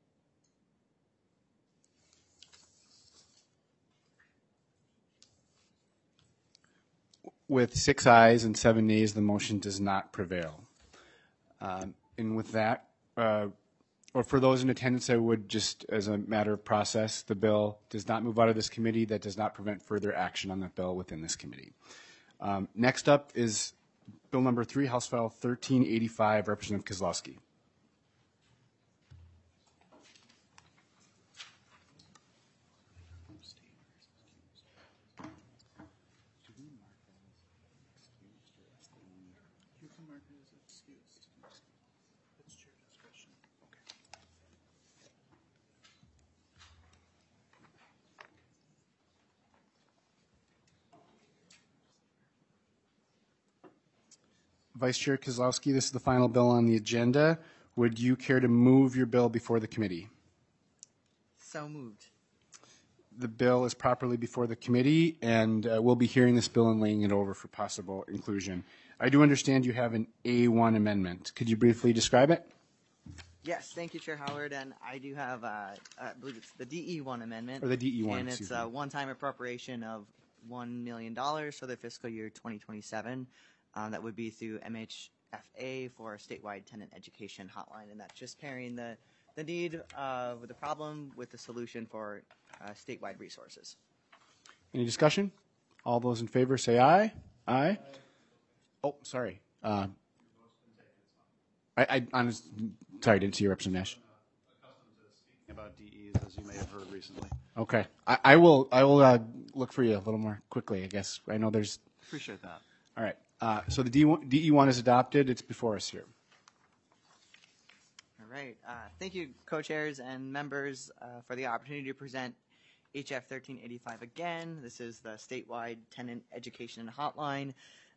With 6 ayes and 7 nays, the motion does not prevail. And with that, or for those in attendance, I would just, as a matter of process, the bill does not move out of this committee. That does not prevent further action on that bill within this committee. Next up is Bill number 3, House File 1385, Representative Kozlowski. Vice Chair Kozlowski, this is the final bill on the agenda. Would you care to move your bill before the committee?
So moved.
the bill is properly before the committee, and we'll be hearing this bill and laying it over for possible inclusion. I do understand you have an A1 amendment. Could you briefly describe it?
Yes, thank you, Chair Howard. And I do have, I believe it's the DE1 amendment.
Or the DE1,
And it's
excuse
a
me.
one-time appropriation of $1 million for the fiscal year 2027. That would be through MHFA for a statewide tenant education hotline. And that's just pairing the need with the problem with the solution for statewide resources.
Any discussion? All those in favor say aye. Aye. Oh, sorry. I honest, sorry, didn't see your Representative Nash.
About DEs, as you may have heard recently.
Okay, I will look for you a little more quickly. I guess I know there's.
Appreciate that.
All right. So the DE1 is adopted. It's before us here.
All right. Thank you, co-chairs and members, for the opportunity to present HF 1385 again. This is the statewide tenant education hotline.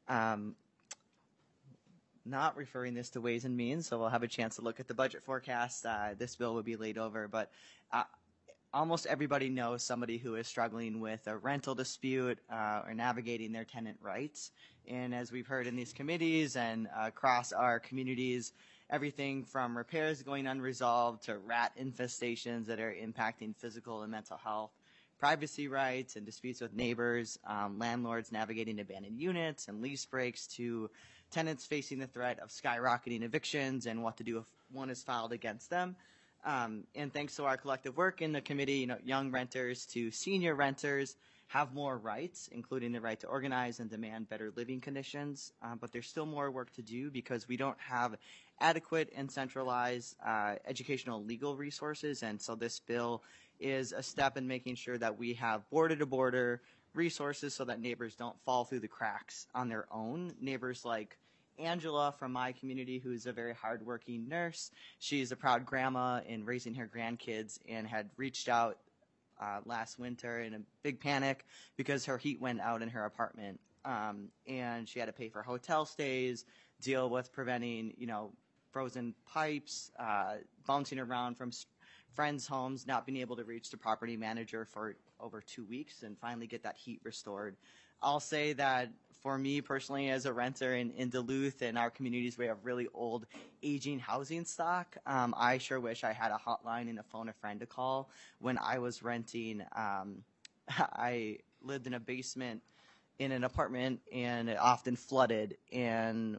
Not referring this to Ways and Means, so we'll have a chance to look at the budget forecast. This bill will be laid over, but almost everybody knows somebody who is struggling with a rental dispute or navigating their tenant rights. And as we've heard in these committees and across our communities, everything from repairs going unresolved to rat infestations that are impacting physical and mental health, privacy rights and disputes with neighbors, landlords navigating abandoned units and lease breaks, to tenants facing the threat of skyrocketing evictions and what to do if one is filed against them. And thanks to our collective work in the committee, young renters to senior renters have more rights, including the right to organize and demand better living conditions. But there's still more work to do because we don't have adequate and centralized educational legal resources. And so this bill is a step in making sure that we have border-to-border resources so that neighbors don't fall through the cracks on their own. Neighbors like Angela from my community, who's a very hardworking nurse. She's a proud grandma in raising her grandkids and had reached out last winter in a big panic because her heat went out in her apartment. And she had to pay for hotel stays, deal with preventing, frozen pipes, bouncing around from friends' homes, not being able to reach the property manager for over 2 weeks and finally get that heat restored. I'll say that for me personally as a renter in Duluth and our communities, we have really old aging housing stock. I sure wish I had a hotline and a phone a friend to call. When I was renting, I lived in a basement in an apartment and it often flooded, and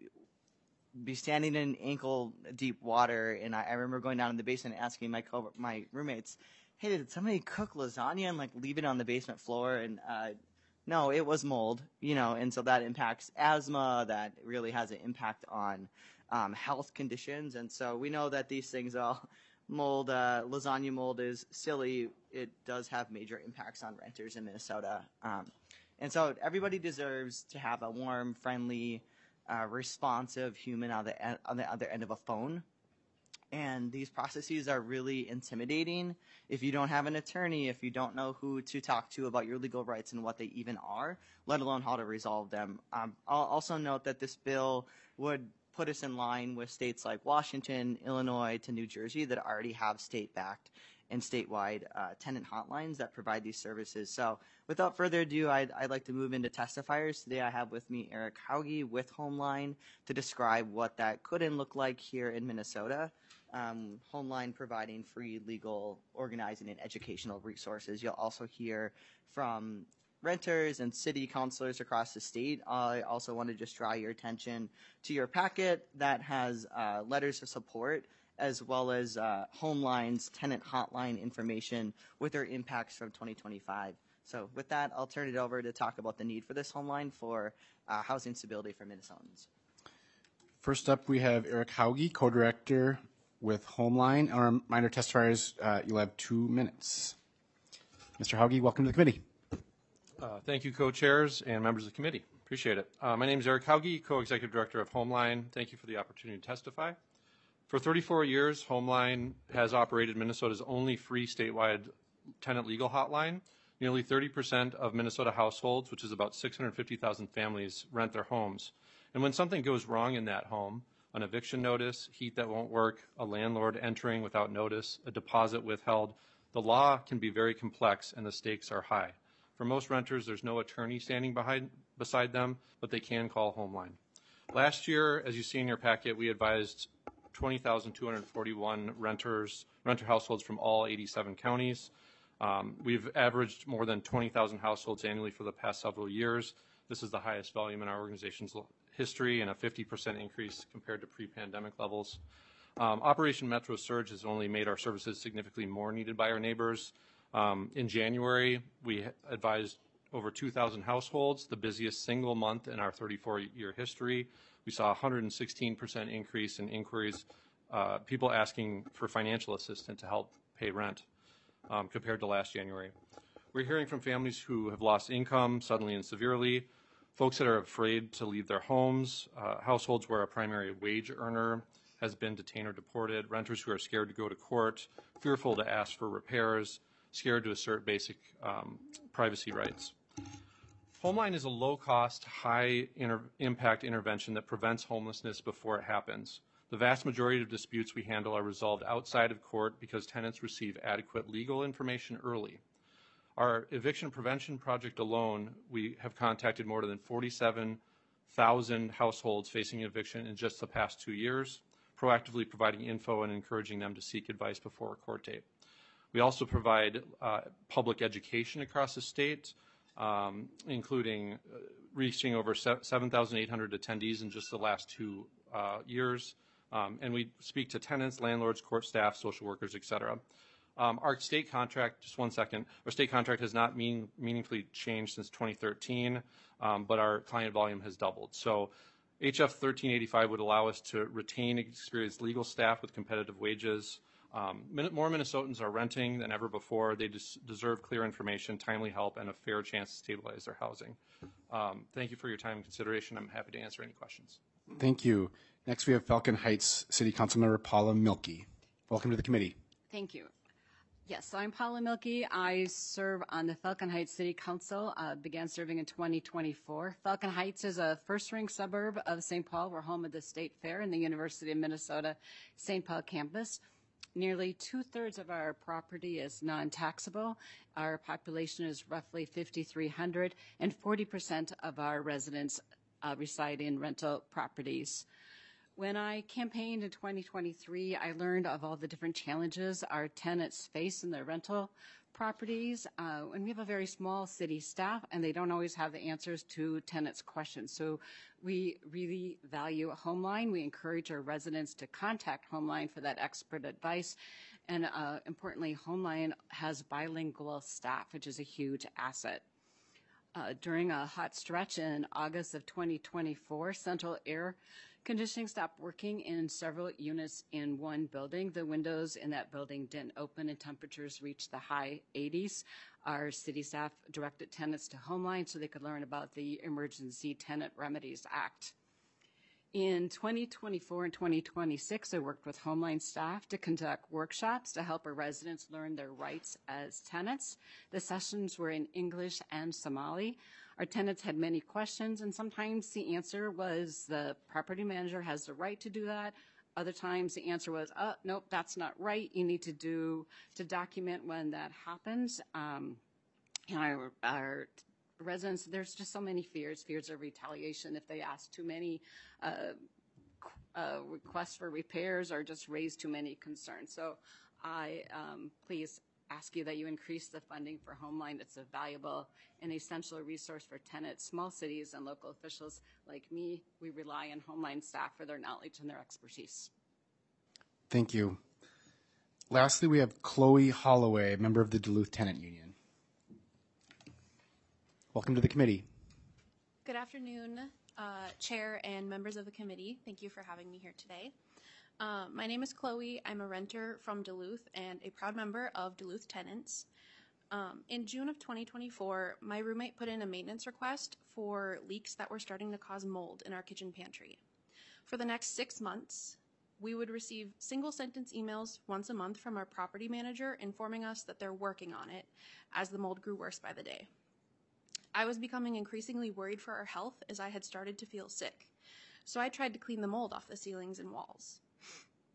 be standing in ankle deep water. And I remember going down in the basement and asking my roommates, hey, did somebody cook lasagna and leave it on the basement floor? And no, it was mold, and so that impacts asthma. That really has an impact on health conditions. And so we know that these things all mold, lasagna mold is silly. It does have major impacts on renters in Minnesota. And so everybody deserves to have a warm, friendly, responsive human on the other end of a phone. And these processes are really intimidating if you don't have an attorney, if you don't know who to talk to about your legal rights and what they even are, let alone how to resolve them. I'll also note that this bill would put us in line with states like Washington, Illinois, to New Jersey that already have state-backed and statewide tenant hotlines that provide these services. So without further ado, I'd like to move into testifiers. Today I have with me Eric Hauge with Homeline to describe what that could and look like here in Minnesota. Homeline providing free legal, organizing, and educational resources. You'll also hear from renters and city councilors across the state. I also want to just draw your attention to your packet that has letters of support as well as Homeline's tenant hotline information with their impacts from 2025. So with that, I'll turn it over to talk about the need for this Homeline for housing stability for Minnesotans.
First up, we have Eric Hauge, co-director with Homeline. Our minor testifiers, you'll have 2 minutes. Mr. Hauge, welcome to the committee.
Thank you, co-chairs and members of the committee. Appreciate it. My name is Eric Hauge, co-executive director of Homeline. Thank you for the opportunity to testify. For 34 years, Homeline has operated Minnesota's only free statewide tenant legal hotline. Nearly 30% of Minnesota households, which is about 650,000 families, rent their homes. And when something goes wrong in that home, an eviction notice, heat that won't work, a landlord entering without notice, a deposit withheld, The law can be very complex and the stakes are high. For most renters, there's no attorney standing beside them, but they can call Homeline. Last year, as you see in your packet, we advised 20,241 renter households from all 87 counties. We've averaged more than 20,000 households annually for the past several years. This is the highest volume in our organization's history and a 50% increase compared to pre-pandemic levels. Operation Metro Surge has only made our services significantly more needed by our neighbors. In January, we advised over 2,000 households, the busiest single month in our 34-year history. We saw a 116% increase in inquiries, people asking for financial assistance to help pay rent compared to last January. We're hearing from families who have lost income suddenly and severely, folks that are afraid to leave their homes, households where a primary wage earner has been detained or deported, renters who are scared to go to court, fearful to ask for repairs, scared to assert basic privacy rights. Homeline is a low-cost, high-impact intervention that prevents homelessness before it happens. The vast majority of disputes we handle are resolved outside of court because tenants receive adequate legal information early. Our eviction prevention project alone, we have contacted more than 47,000 households facing eviction in just the past 2 years, proactively providing info and encouraging them to seek advice before a court date. We also provide public education across the state, including reaching over 7,800 attendees in just the last 2 years. And we speak to tenants, landlords, court staff, social workers, et cetera. Our state contract, just one second, our state contract has not meaningfully changed since 2013, but our client volume has doubled. So HF 1385 would allow us to retain experienced legal staff with competitive wages. More Minnesotans are renting than ever before. They deserve clear information, timely help, and a fair chance to stabilize their housing. Thank you for your time and consideration. I'm happy to answer any questions.
Thank you. Next, we have Falcon Heights City Councilmember Paula Milkey. Welcome to the committee.
Thank you. Yes, so I'm Paula Milkey. I serve on the Falcon Heights City Council, began serving in 2024. Falcon Heights is a first-ring suburb of St. Paul. We're home of the State Fair and the University of Minnesota St. Paul campus. Nearly 2/3 of our property is non-taxable. Our population is roughly 5,300, and 40% of our residents reside in rental properties. When I campaigned in 2023, I learned of all the different challenges our tenants face in their rental properties. And we have a very small city staff, and they don't always have the answers to tenants' questions. So we really value Homeline. We encourage our residents to contact Homeline for that expert advice. And importantly, Homeline has bilingual staff, which is a huge asset. During a hot stretch in August of 2024, central air conditioning stopped working in several units in one building. The windows in that building didn't open and temperatures reached the high 80s. Our city staff directed tenants to Homeline so they could learn about the Emergency Tenant Remedies Act. In 2024 and 2026, I worked with Homeline staff to conduct workshops to help our residents learn their rights as tenants. The sessions were in English and Somali. Our tenants had many questions, and sometimes the answer was the property manager has the right to do that. Other times the answer was, nope, that's not right. You need to document when that happens. Our residents, there's just so many fears of retaliation if they ask too many requests for repairs or just raise too many concerns. So I please ask you that you increase the funding for Homeline. It's a valuable and essential resource for tenants, small cities, and local officials like me. We rely on Homeline staff for their knowledge and their expertise.
Thank you. Lastly, we have Chloe Holloway, member of the Duluth Tenant Union. Welcome to the committee.
Good afternoon, Chair and members of the committee. Thank you for having me here today. My name is Chloe. I'm a renter from Duluth and a proud member of Duluth Tenants. In June of 2024, my roommate put in a maintenance request for leaks that were starting to cause mold in our kitchen pantry. For the next 6 months, we would receive single-sentence emails once a month from our property manager informing us that they're working on it as the mold grew worse by the day. I was becoming increasingly worried for our health as I had started to feel sick. So I tried to clean the mold off the ceilings and walls.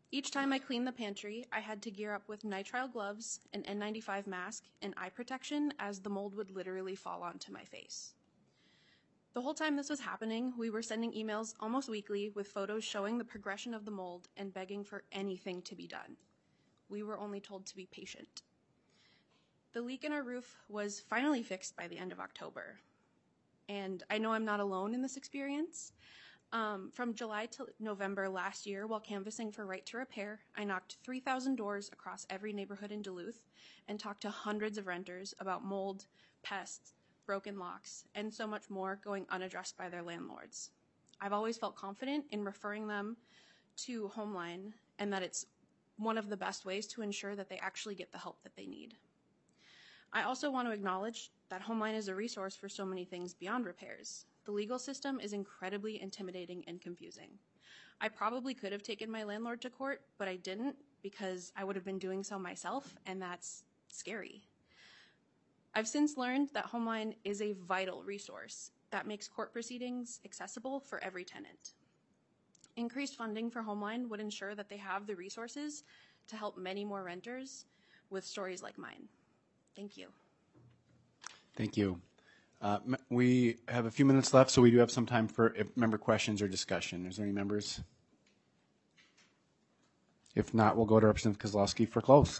Each time I cleaned the pantry, I had to gear up with nitrile gloves, an N95 mask, and eye protection as the mold would literally fall onto my face. The whole time this was happening, we were sending emails almost weekly with photos showing the progression of the mold and begging for anything to be done. We were only told to be patient. The leak in our roof was finally fixed by the end of October. And I know I'm not alone in this experience. From July to November last year, while canvassing for Right to Repair, I knocked 3,000 doors across every neighborhood in Duluth and talked to hundreds of renters about mold, pests, broken locks, and so much more going unaddressed by their landlords. I've always felt confident in referring them to Homeline and that it's one of the best ways to ensure that they actually get the help that they need. I also want to acknowledge that Homeline is a resource for so many things beyond repairs. The legal system is incredibly intimidating and confusing. I probably could have taken my landlord to court, but I didn't because I would have been doing so myself, and that's scary. I've since learned that Homeline is a vital resource that makes court proceedings accessible for every tenant. Increased funding for Homeline would ensure that they have the resources to help many more renters with stories like mine. Thank you.
Thank you. We have a few minutes left, so we do have some time for member questions or discussion. Is there any members? If not, we'll go to Representative Kozlowski for close.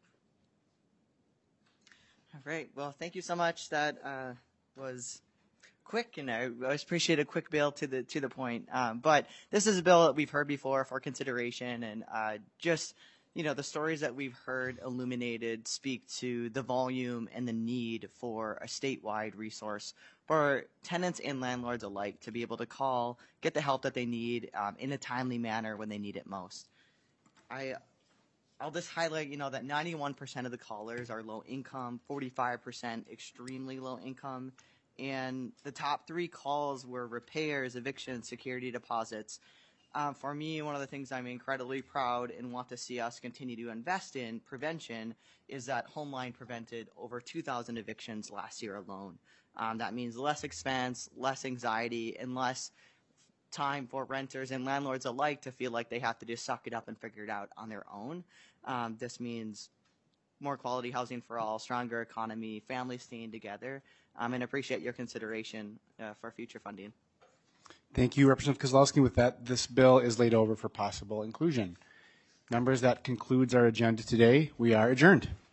All right. Well, thank you so much. That was quick, and I always appreciate a quick bill to the point. But this is a bill that we've heard before for consideration, and just the stories that we've heard illuminated speak to the volume and the need for a statewide resource for tenants and landlords alike to be able to call, get the help that they need in a timely manner when they need it most. I'll just highlight, that 91% of the callers are low income, 45% extremely low income, and the top 3 calls were repairs, evictions, security deposits. For me, one of the things I'm incredibly proud and want to see us continue to invest in prevention is that Homeline prevented over 2,000 evictions last year alone. That means less expense, less anxiety, and less time for renters and landlords alike to feel like they have to just suck it up and figure it out on their own. This means more quality housing for all, stronger economy, families staying together, and appreciate your consideration for future funding.
Thank you, Representative Kozlowski. With that, this bill is laid over for possible inclusion. Members, that concludes our agenda today. We are adjourned.